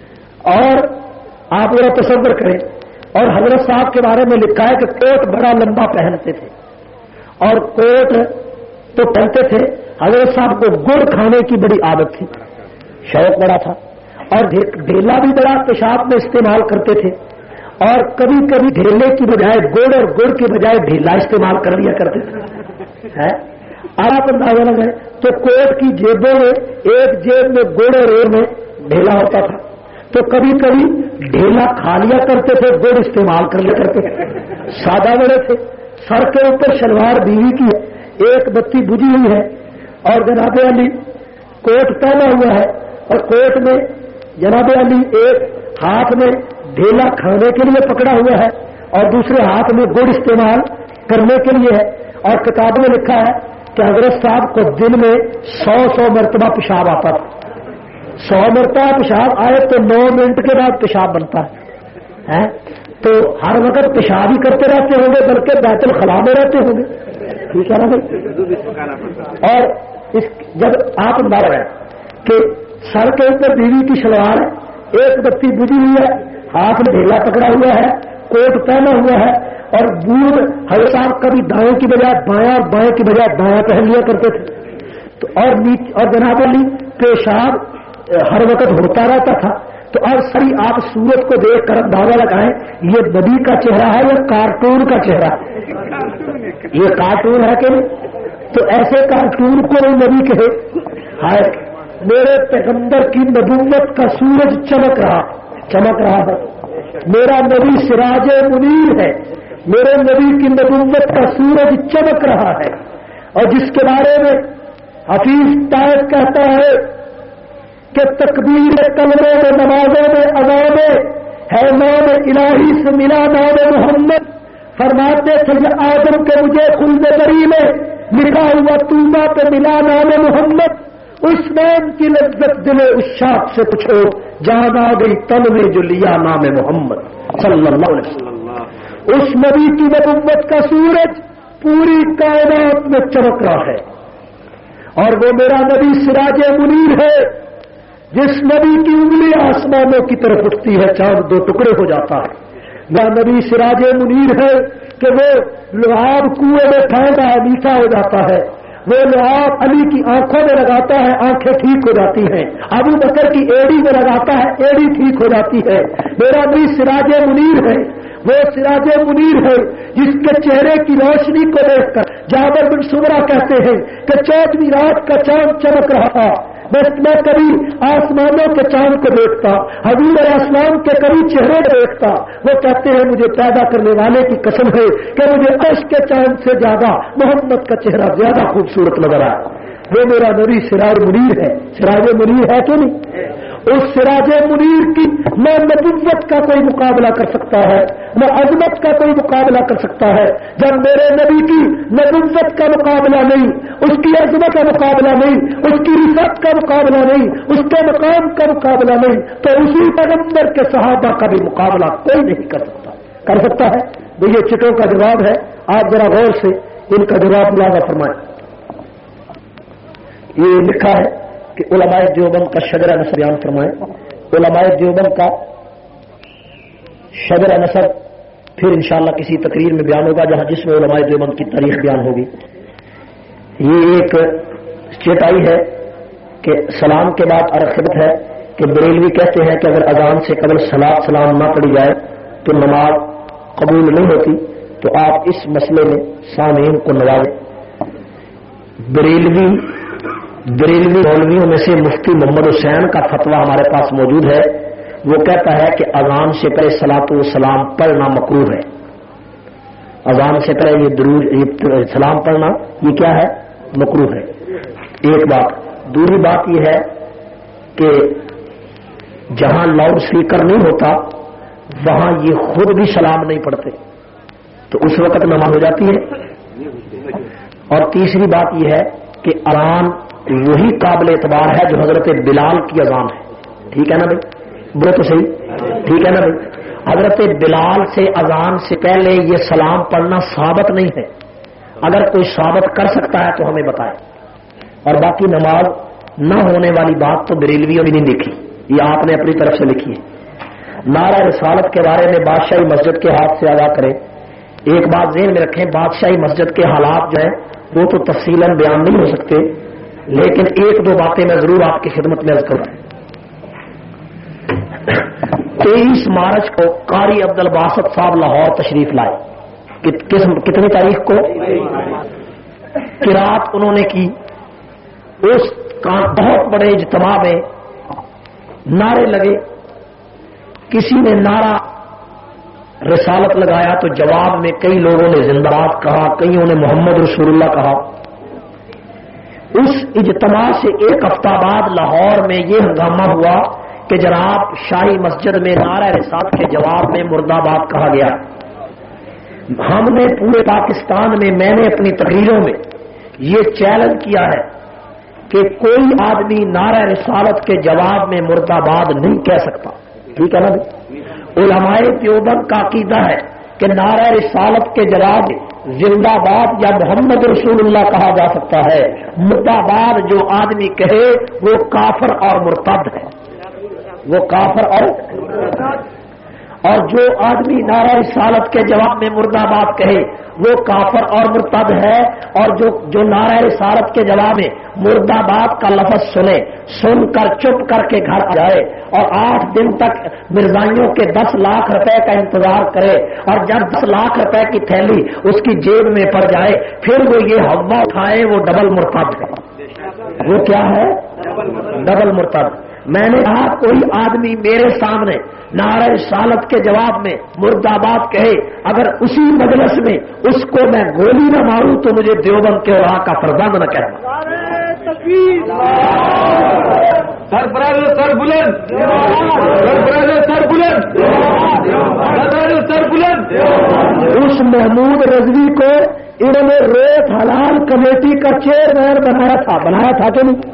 اور آپ ذرا تصور کریں. اور حضرت صاحب کے بارے میں لکھا ہے کہ کوٹ بڑا لمبا پہنتے تھے, اور کوٹ تو پہنتے تھے. حضرت صاحب کو گڑ کھانے کی بڑی عادت تھی, شوق بڑا تھا, اور ڈھیلا بھی بڑا پیشاب میں استعمال کرتے تھے, اور کبھی کبھی ڈھیلے کی بجائے گڑ اور گڑ کی بجائے ڈھیلا استعمال کر لیا کرتے تھے. آپ اندازہ لگائیں تو کوٹ کی جیبوں میں ایک جیب میں گڑ اور ایک میں ڈھیلا ہوتا تھا, تو کبھی کبھی ڈھیلا کھا لیا کرتے تھے, گڑ استعمال کر لیا کرتے تھے. سادہ بڑے تھے. سر کے اوپر شلوار بیوی کی ہے, ایک بتی بجھی ہوئی ہے, اور جناب علی کوٹ پہنا ہوا ہے, اور کوٹ میں جناب علی ایک ہاتھ میں ڈھیلا کھانے کے لیے پکڑا ہوا ہے اور دوسرے ہاتھ میں گڑ استعمال کرنے کے لیے ہے. اور کتاب میں لکھا ہے کہ حضرت صاحب کو دن میں 100 مرتبہ پیشاب آتا تھا. 100 مرتبہ پیشاب آئے تو 9 منٹ کے بعد پیشاب بنتا ہے. تو ہر وقت پیشاب ہی کرتے رہتے ہوں گے, بلکہ بیت الخلاء میں رہتے ہوں گے, ٹھیک ہے نا بھائی. اور جب آپ اندازہ ہے کہ سر کے اوپر بیوی کی شلوار ہے, ایک بتی بجھی ہوئی ہے, ہاتھ میں ڈھیلا پکڑا ہوا ہے, کوٹ پہنا ہوا ہے, اور بوڑھ حضرت صاحب کبھی دائیں کی بجائے بایاں اور بائیں کی بجائے دایاں پہن لیا کرتے تھے. تو اور جناب علی پیشاب ہر وقت ہوتا رہتا تھا. تو اب سری آپ سورت کو دیکھ کر اندازہ لگائیں یہ نبی کا چہرہ ہے یا کارٹون کا چہرہ ہے؟ یہ کارٹون ہے کہ نہیں؟ تو ایسے کارٹون کو نہیں نبی کہے. ہائے میرے پیغمبر کی نبوت کا سورج چمک رہا ہے. میرا نبی سراج منیر ہے, میرے نبی کی نبوت کا سورج چمک رہا ہے. اور جس کے بارے میں حفیظ طائف کہتا ہے کہ تکبیر کلمے میں نمازوں میں اذان میں ہے نام الہی سے ملا نام محمد. فرماتے تھے کہ آدم کے مجھے خلد بری میں لکھا ہوا توبہ پہ ملا نام محمد. اس نام کی لذت دل عشاق سے پوچھو جان آ گئی تن میں جو لیا نام محمد صلی اللہ علیہ وسلم. اس نبی کی نبوت کا سورج پوری کائنات میں چمک رہا ہے, اور وہ میرا نبی سراج منیر ہے. جس نبی کی انگلی آسمانوں کی طرف اٹھتی ہے چاند 2 ٹکڑے ہو جاتا ہے. وہ نبی سراج منیر ہے کہ وہ لعاب کنویں میں پھینکتا ہے میٹھا ہو جاتا ہے. وہ لعاب علی کی آنکھوں میں لگاتا ہے آنکھیں ٹھیک ہو جاتی ہیں. ابو بکر کی ایڑی میں لگاتا ہے ایڑی ٹھیک ہو جاتی ہے. میرا نبی سراج منیر ہے. وہ سراج منیر ہے جس کے چہرے کی روشنی کو دیکھ کر جابر بن سمرہ کہتے ہیں کہ 14ویں رات کا چاند چمک رہا تھا. میں کبھی آسمانوں کے چاند کو دیکھتا, حضور علیہ السلام کے کبھی چہرے کو دیکھتا. وہ کہتے ہیں مجھے پیدا کرنے والے کی قسم ہے کہ مجھے عرش کے چاند سے زیادہ محمد کا چہرہ زیادہ خوبصورت نظر آیا. وہ میرا نبی سراج منیر ہے. سراج منیر ہے کہ نہیں؟ اس سراج منیر کی نہ نبوت کا کوئی مقابلہ کر سکتا ہے, نہ عظمت کا کوئی مقابلہ کر سکتا ہے. جب میرے نبی کی نبوت کا مقابلہ نہیں, اس کی عظمت کا مقابلہ نہیں, اس کی رفعت کا مقابلہ نہیں, اس کے مقام کا مقابلہ نہیں, تو اسی پیغمبر کے صحابہ کا بھی مقابلہ کوئی نہیں کر سکتا ہے. تو یہ چٹوں کا جواب ہے. آپ ذرا غور سے ان کا جواب ملاحظہ فرمائیں. یہ لکھا ہے کہ علماء دیوبند کا شجرہ نسب بیان فرمائیں. علماء دیوبند کا شجرہ نسب پھر انشاءاللہ کسی تقریر میں بیان ہوگا جس میں علماء دیوبند کی تاریخ بیان ہوگی. یہ ایک چیتائی ہے کہ سلام کے بعد عرقبت ہے کہ بریلوی کہتے ہیں کہ اگر اذان سے قبل سلام نہ پڑھی جائے تو نماز قبول نہیں ہوتی. تو آپ اس مسئلے میں سامعین کو نوازیں. بریلوی مولویوں میں سے مفتی محمد حسین کا فتویٰ ہمارے پاس موجود ہے. وہ کہتا ہے کہ اذان سے پہلے صلاۃ و سلام پڑھنا مکروہ ہے. اذان سے پہلے یہ سلام پڑھنا یہ کیا ہے؟ مکروہ ہے. ایک بات. دوسری بات یہ ہے کہ جہاں لاؤڈ اسپیکر نہیں ہوتا وہاں یہ خود بھی سلام نہیں پڑھتے تو اس وقت نماز ہو جاتی ہے. اور تیسری بات یہ ہے کہ اذان وہی قابل اعتبار ہے جو حضرت بلال کی اذان ہے. ٹھیک ہے نا بھائی؟ بولو تو صحیح. ٹھیک ہے نا بھائی؟ حضرت بلال سے اذان سے پہلے یہ سلام پڑھنا ثابت نہیں ہے. اگر کوئی ثابت کر سکتا ہے تو ہمیں بتائے. اور باقی نماز نہ ہونے والی بات تو بریلویوں نے نہیں دیکھی, یہ آپ نے اپنی طرف سے لکھی ہے. نعرہ رسالت کے بارے میں بادشاہی مسجد کے ہاتھ سے ادا کریں. ایک بات ذہن میں رکھیں, بادشاہی مسجد کے حالات جو ہیں وہ تو تفصیلاً بیان نہیں ہو سکتے, لیکن ایک دو باتیں میں ضرور آپ کی خدمت میں عرض کروں. 23 مارچ کو قاری عبد الباسط صاحب لاہور تشریف لائے. کتنی تاریخ کو؟ قرات انہوں نے کی. اس بہت بڑے اجتماع میں نعرے لگے. کسی نے نعرہ رسالت لگایا تو جواب میں کئی لوگوں نے زندہ باد کہا, کئیوں نے محمد رسول اللہ کہا. اس اجتماع سے ایک ہفتہ بعد لاہور میں یہ ہنگامہ ہوا کہ جناب شاہی مسجد میں نعرہ رسالت کے جواب میں مرد آباد کہا گیا. ہم نے پورے پاکستان میں, میں نے اپنی تقریروں میں یہ چیلنج کیا ہے کہ کوئی آدمی نعرہ رسالت کے جواب میں مرد آباد نہیں کہہ سکتا. ٹھیک ہے نا؟ علماء دیوبند کا عقیدہ ہے کہ نعرہ رسالت کے جواب میں زندہ باد یا محمد رسول اللہ کہا جا سکتا ہے. مرد آباد جو آدمی کہے وہ کافر اور مرتد ہے. وہ کافر اور جو آدمی نعرہ رسالت کے جواب میں مرد آباد کہے وہ کافر اور مرتد ہے. اور جو نعرہ رسالت کے جواب میں مرد آباد کا لفظ سن کر چپ کر کے گھر آ جائے اور 8 دن تک مرزائیوں کے 10 لاکھ روپے کا انتظار کرے, اور جب 10 لاکھ روپے کی تھیلی اس کی جیب میں پڑ جائے پھر وہ یہ ہوا اٹھائے, وہ ڈبل مرتد ہے. وہ کیا ہے؟ ڈبل مرتد. میں نے کہا کوئی آدمی میرے سامنے نعرہ رسالت کے جواب میں مرد آباد کہے, اگر اسی مجلس میں اس کو میں گولی نہ ماروں تو مجھے دیوبند کے راہ کا فرزند نہ کہنا. سر بلند. اس محمود رضوی کو انہوں نے ریت حلال کمیٹی کا چیئرمین بنایا تھا کہ نہیں؟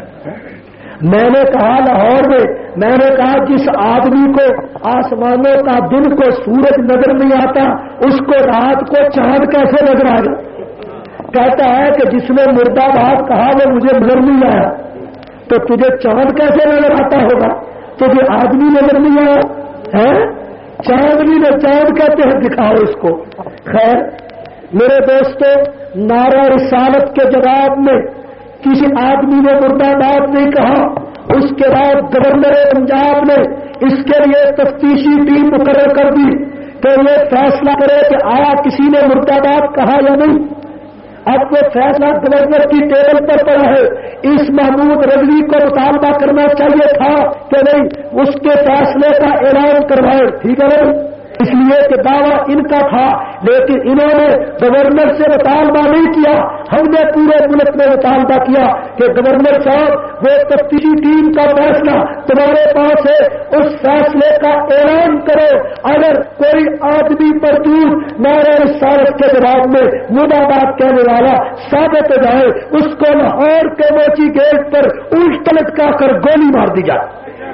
میں نے کہا لاہور میں نے کہا جس آدمی کو آسمانوں کا دن کو سورج نظر نہیں آتا اس کو رات کو چاند کیسے نظر آ گیا؟ کہتا ہے کہ جس نے مرد آباد کہا وہ مجھے نظر نہیں آیا, تو تجھے چاند کیسے نظر آتا ہوگا؟ تجھے آدمی نظر نہیں آیا ہے؟ چاندنی میں چاند کہتے ہیں, دکھاؤ اس کو. خیر میرے دوستو, نعرہ رسالت کے جواب میں کسی آدمی نے مرد آباد نہیں کہا. اس کے بعد گورنر پنجاب نے اس کے لیے تفتیشی ٹیم مقرر کر دی کہ یہ فیصلہ کرے کہ آیا کسی نے مرد آباد کہا یا نہیں. اب وہ فیصلہ گورنر کی ٹیبل پر پڑا ہے. اس محمود رضوی کو مطالبہ کرنا چاہیے تھا کہ نہیں اس کے فیصلے کا اعلان کروائے. ٹھیک ہے نا؟ اس لیے کہ دعویٰ ان کا تھا, لیکن انہوں نے گورنر سے مطالبہ نہیں کیا. ہم نے پورے ملک میں مطالبہ کیا کہ گورنر صاحب وہ تفتیشی ٹیم کا فیصلہ تمہارے پاس ہے, اس فیصلے کا اعلان کرو. اگر کوئی آدمی مردود نعرہ رسالت کے جواب میں مرد آباد کہنے والا ثابت ہو جائے اس کو لاہور کے موچی گیٹ پر الٹ لٹکا کر گولی مار دی جائے.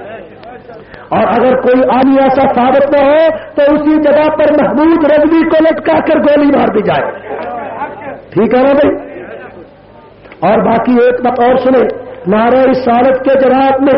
اور اگر کوئی آدمی ایسا ثابت نہ ہو تو اسی جگہ پر محمود رضوی کو لٹکا کر گولی مار دی جائے. ٹھیک ہے نا بھائی؟ اور باقی ایک بات اور سنیں, نعرہ رسالت کے جواب میں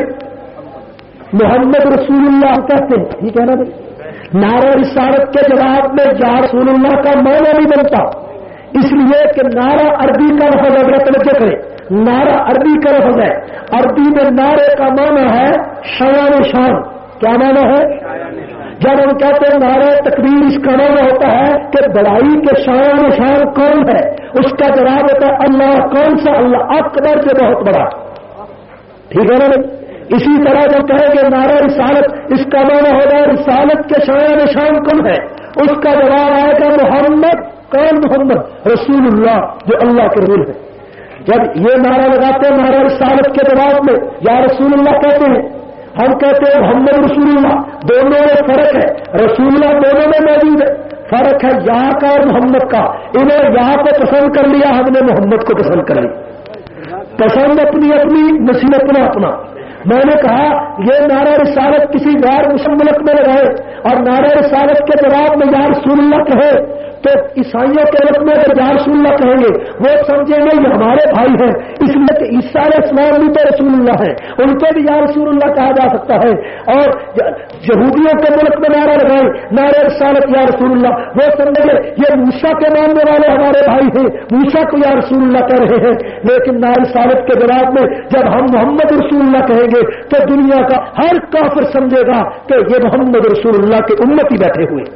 محمد رسول اللہ کہتے ہیں. ٹھیک ہے نا بھائی؟ نعرہ رسالت کے جواب میں یا رسول اللہ کا معنی نہیں بنتا, اس لیے کہ نعرہ عربی کا لفظ ہے. توجہ کریں, نعرہ عربی کا لفظ ہے. عربی میں نعرے کا معنی ہے شان و شان. کیا معنی ہے؟ جب ہم کہتے ہیں نعرہ تکبیر, اس کا معنی ہوتا ہے کہ بڑائی کے شان و شان کون ہے. اس کا جواب ہوتا ہے اللہ. کون سا اللہ؟ اکبر سے بہت بڑا. ٹھیک ہے نا؟ اسی طرح جب کہیں گے نعرہ رسالت، اس کا معنی ہوگا رسالت کے شایان نشان کون ہے؟ اس کا جواب آئے گا محمد۔ کون محمد؟ رسول اللہ، جو اللہ کے رسول ہے۔ جب یہ نعرہ لگاتے ہیں نعرہ رسالت کے جواب میں یا رسول اللہ کہتے ہیں، ہم کہتے ہیں محمد رسول اللہ، دونوں میں فرق ہے، رسول اللہ دونوں میں موجود ہے، فرق ہے یہاں کا اور محمد کا۔ انہیں یہاں کو پسند کر لیا، ہم نے محمد کو پسند کر لیا، پسند اپنی اپنی، نصیب اپنا اپنا۔ میں نے کہا یہ نعرہ رسالت کسی غیر مسلم ملک میں لگائے اور نعرہ رسالت کے جواب میں یا رسول اللہ کہے تو عیسائیوں کے ملک میں اگر یا رسول اللہ کہیں گے وہ سمجھیں گے یہ ہمارے بھائی ہیں، اس لیے کہ عیسیٰ علیہ السلام بھی تو رسول اللہ ہے، ان کو بھی یا رسول اللہ کہا جا سکتا ہے۔ اور یہودیوں کے ملک میں نعرہ لگائے نعرہ رسالت یا رسول اللہ، وہ سمجھیں گے یہ موسیٰ کے ماننے والے ہمارے بھائی ہیں، موسیٰ کو یا رسول اللہ کہہ رہے ہیں۔ لیکن نعرہ رسالت کے جواب میں جب ہم محمد رسول اللہ کہیں گے تو دنیا کا ہر کافر سمجھے گا کہ یہ محمد رسول اللہ کے امتی بیٹھے ہوئے۔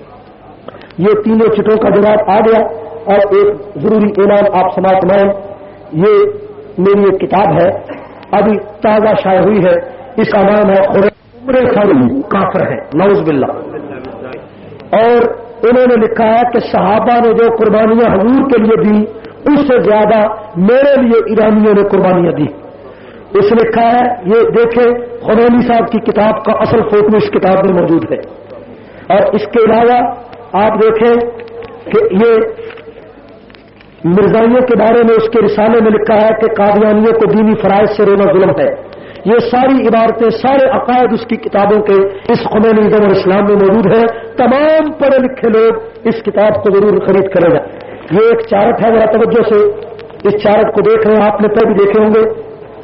یہ تینوں چٹوں کا جواب آ گیا۔ اور ایک ضروری اعلان آپ سماعت فرمائیں، یہ میری ایک کتاب ہے ابھی تازہ شائع ہوئی ہے، اس کا نام ہے عمر خالی کافر ہے نعوذ باللہ۔ اور انہوں نے لکھا ہے کہ صحابہ نے جو قربانیاں حضور کے لیے دی اس سے زیادہ میرے لیے ایرانیوں نے قربانیاں دی۔ اس نے لکھا ہے، یہ دیکھیں خمینی صاحب کی کتاب کا اصل فوٹو اس کتاب میں موجود ہے۔ اور اس کے علاوہ آپ دیکھیں کہ یہ مرزائیوں کے بارے میں اس کے رسالے میں لکھا ہے کہ قادیانیوں کو دینی فرائض سے رونا ظلم ہے۔ یہ ساری عبارتیں، سارے عقائد اس کی کتابوں کے اس خمینی ازم اور اسلام میں موجود ہے۔ تمام پڑھے لکھے لوگ اس کتاب کو ضرور خرید کرے گا۔ یہ ایک چارٹ ہے، ذرا توجہ سے اس چارٹ کو دیکھ رہے ہیں، آپ نے پہلے دیکھے ہوں گے۔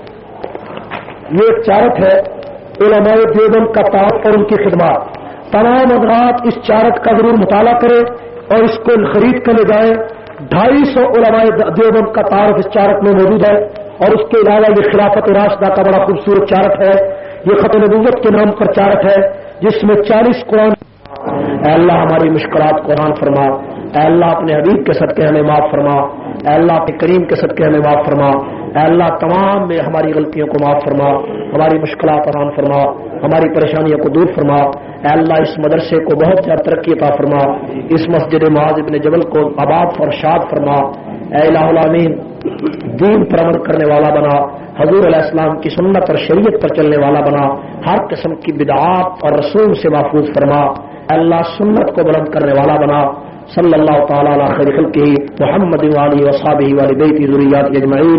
یہ ایک چارٹ ہے علماء دیوبند کا تعارف اور ان کی خدمات۔ تمام حضرات اس چارٹ کا ضرور مطالعہ کریں اور اس کو خرید کر لے جائیں۔ 250 علماء دیوبند کا تعارف اس چارٹ میں موجود ہے۔ اور اس کے علاوہ یہ خلافت راشدہ کا بڑا خوبصورت چارٹ ہے، یہ خط نبوت کے نام پر چارٹ ہے جس میں 40 قرآن۔ اے اللہ ہماری مشکلات کو آسان فرما، اے اللہ اپنے حبیب کے صدقے ہمیں معاف فرما، اے اللہ اپنے کریم کے صدقے ہمیں معاف فرما، اے اللہ تمام میں ہماری غلطیوں کو معاف فرما، ہماری مشکلات آسان فرما، ہماری پریشانیوں کو دور فرما۔ اے اللہ اس مدرسے کو بہت زیادہ ترقی عطا فرما، اس مسجد معاذ بن جبل کو آباد اور شاد فرما۔ اے الہ العالمین دین پر عمل کرنے والا بنا، حضور علیہ السلام کی سنت اور شریعت پر چلنے والا بنا، ہر قسم کی بدعات اور رسوم سے محفوظ فرما۔ اللہ سنت کو بلند کرنے والا بنا۔ صلی اللہ تعالی علی خیر خلقہ محمد و آلہ و صحبہ و آل بیتہ ذریات اجمعین۔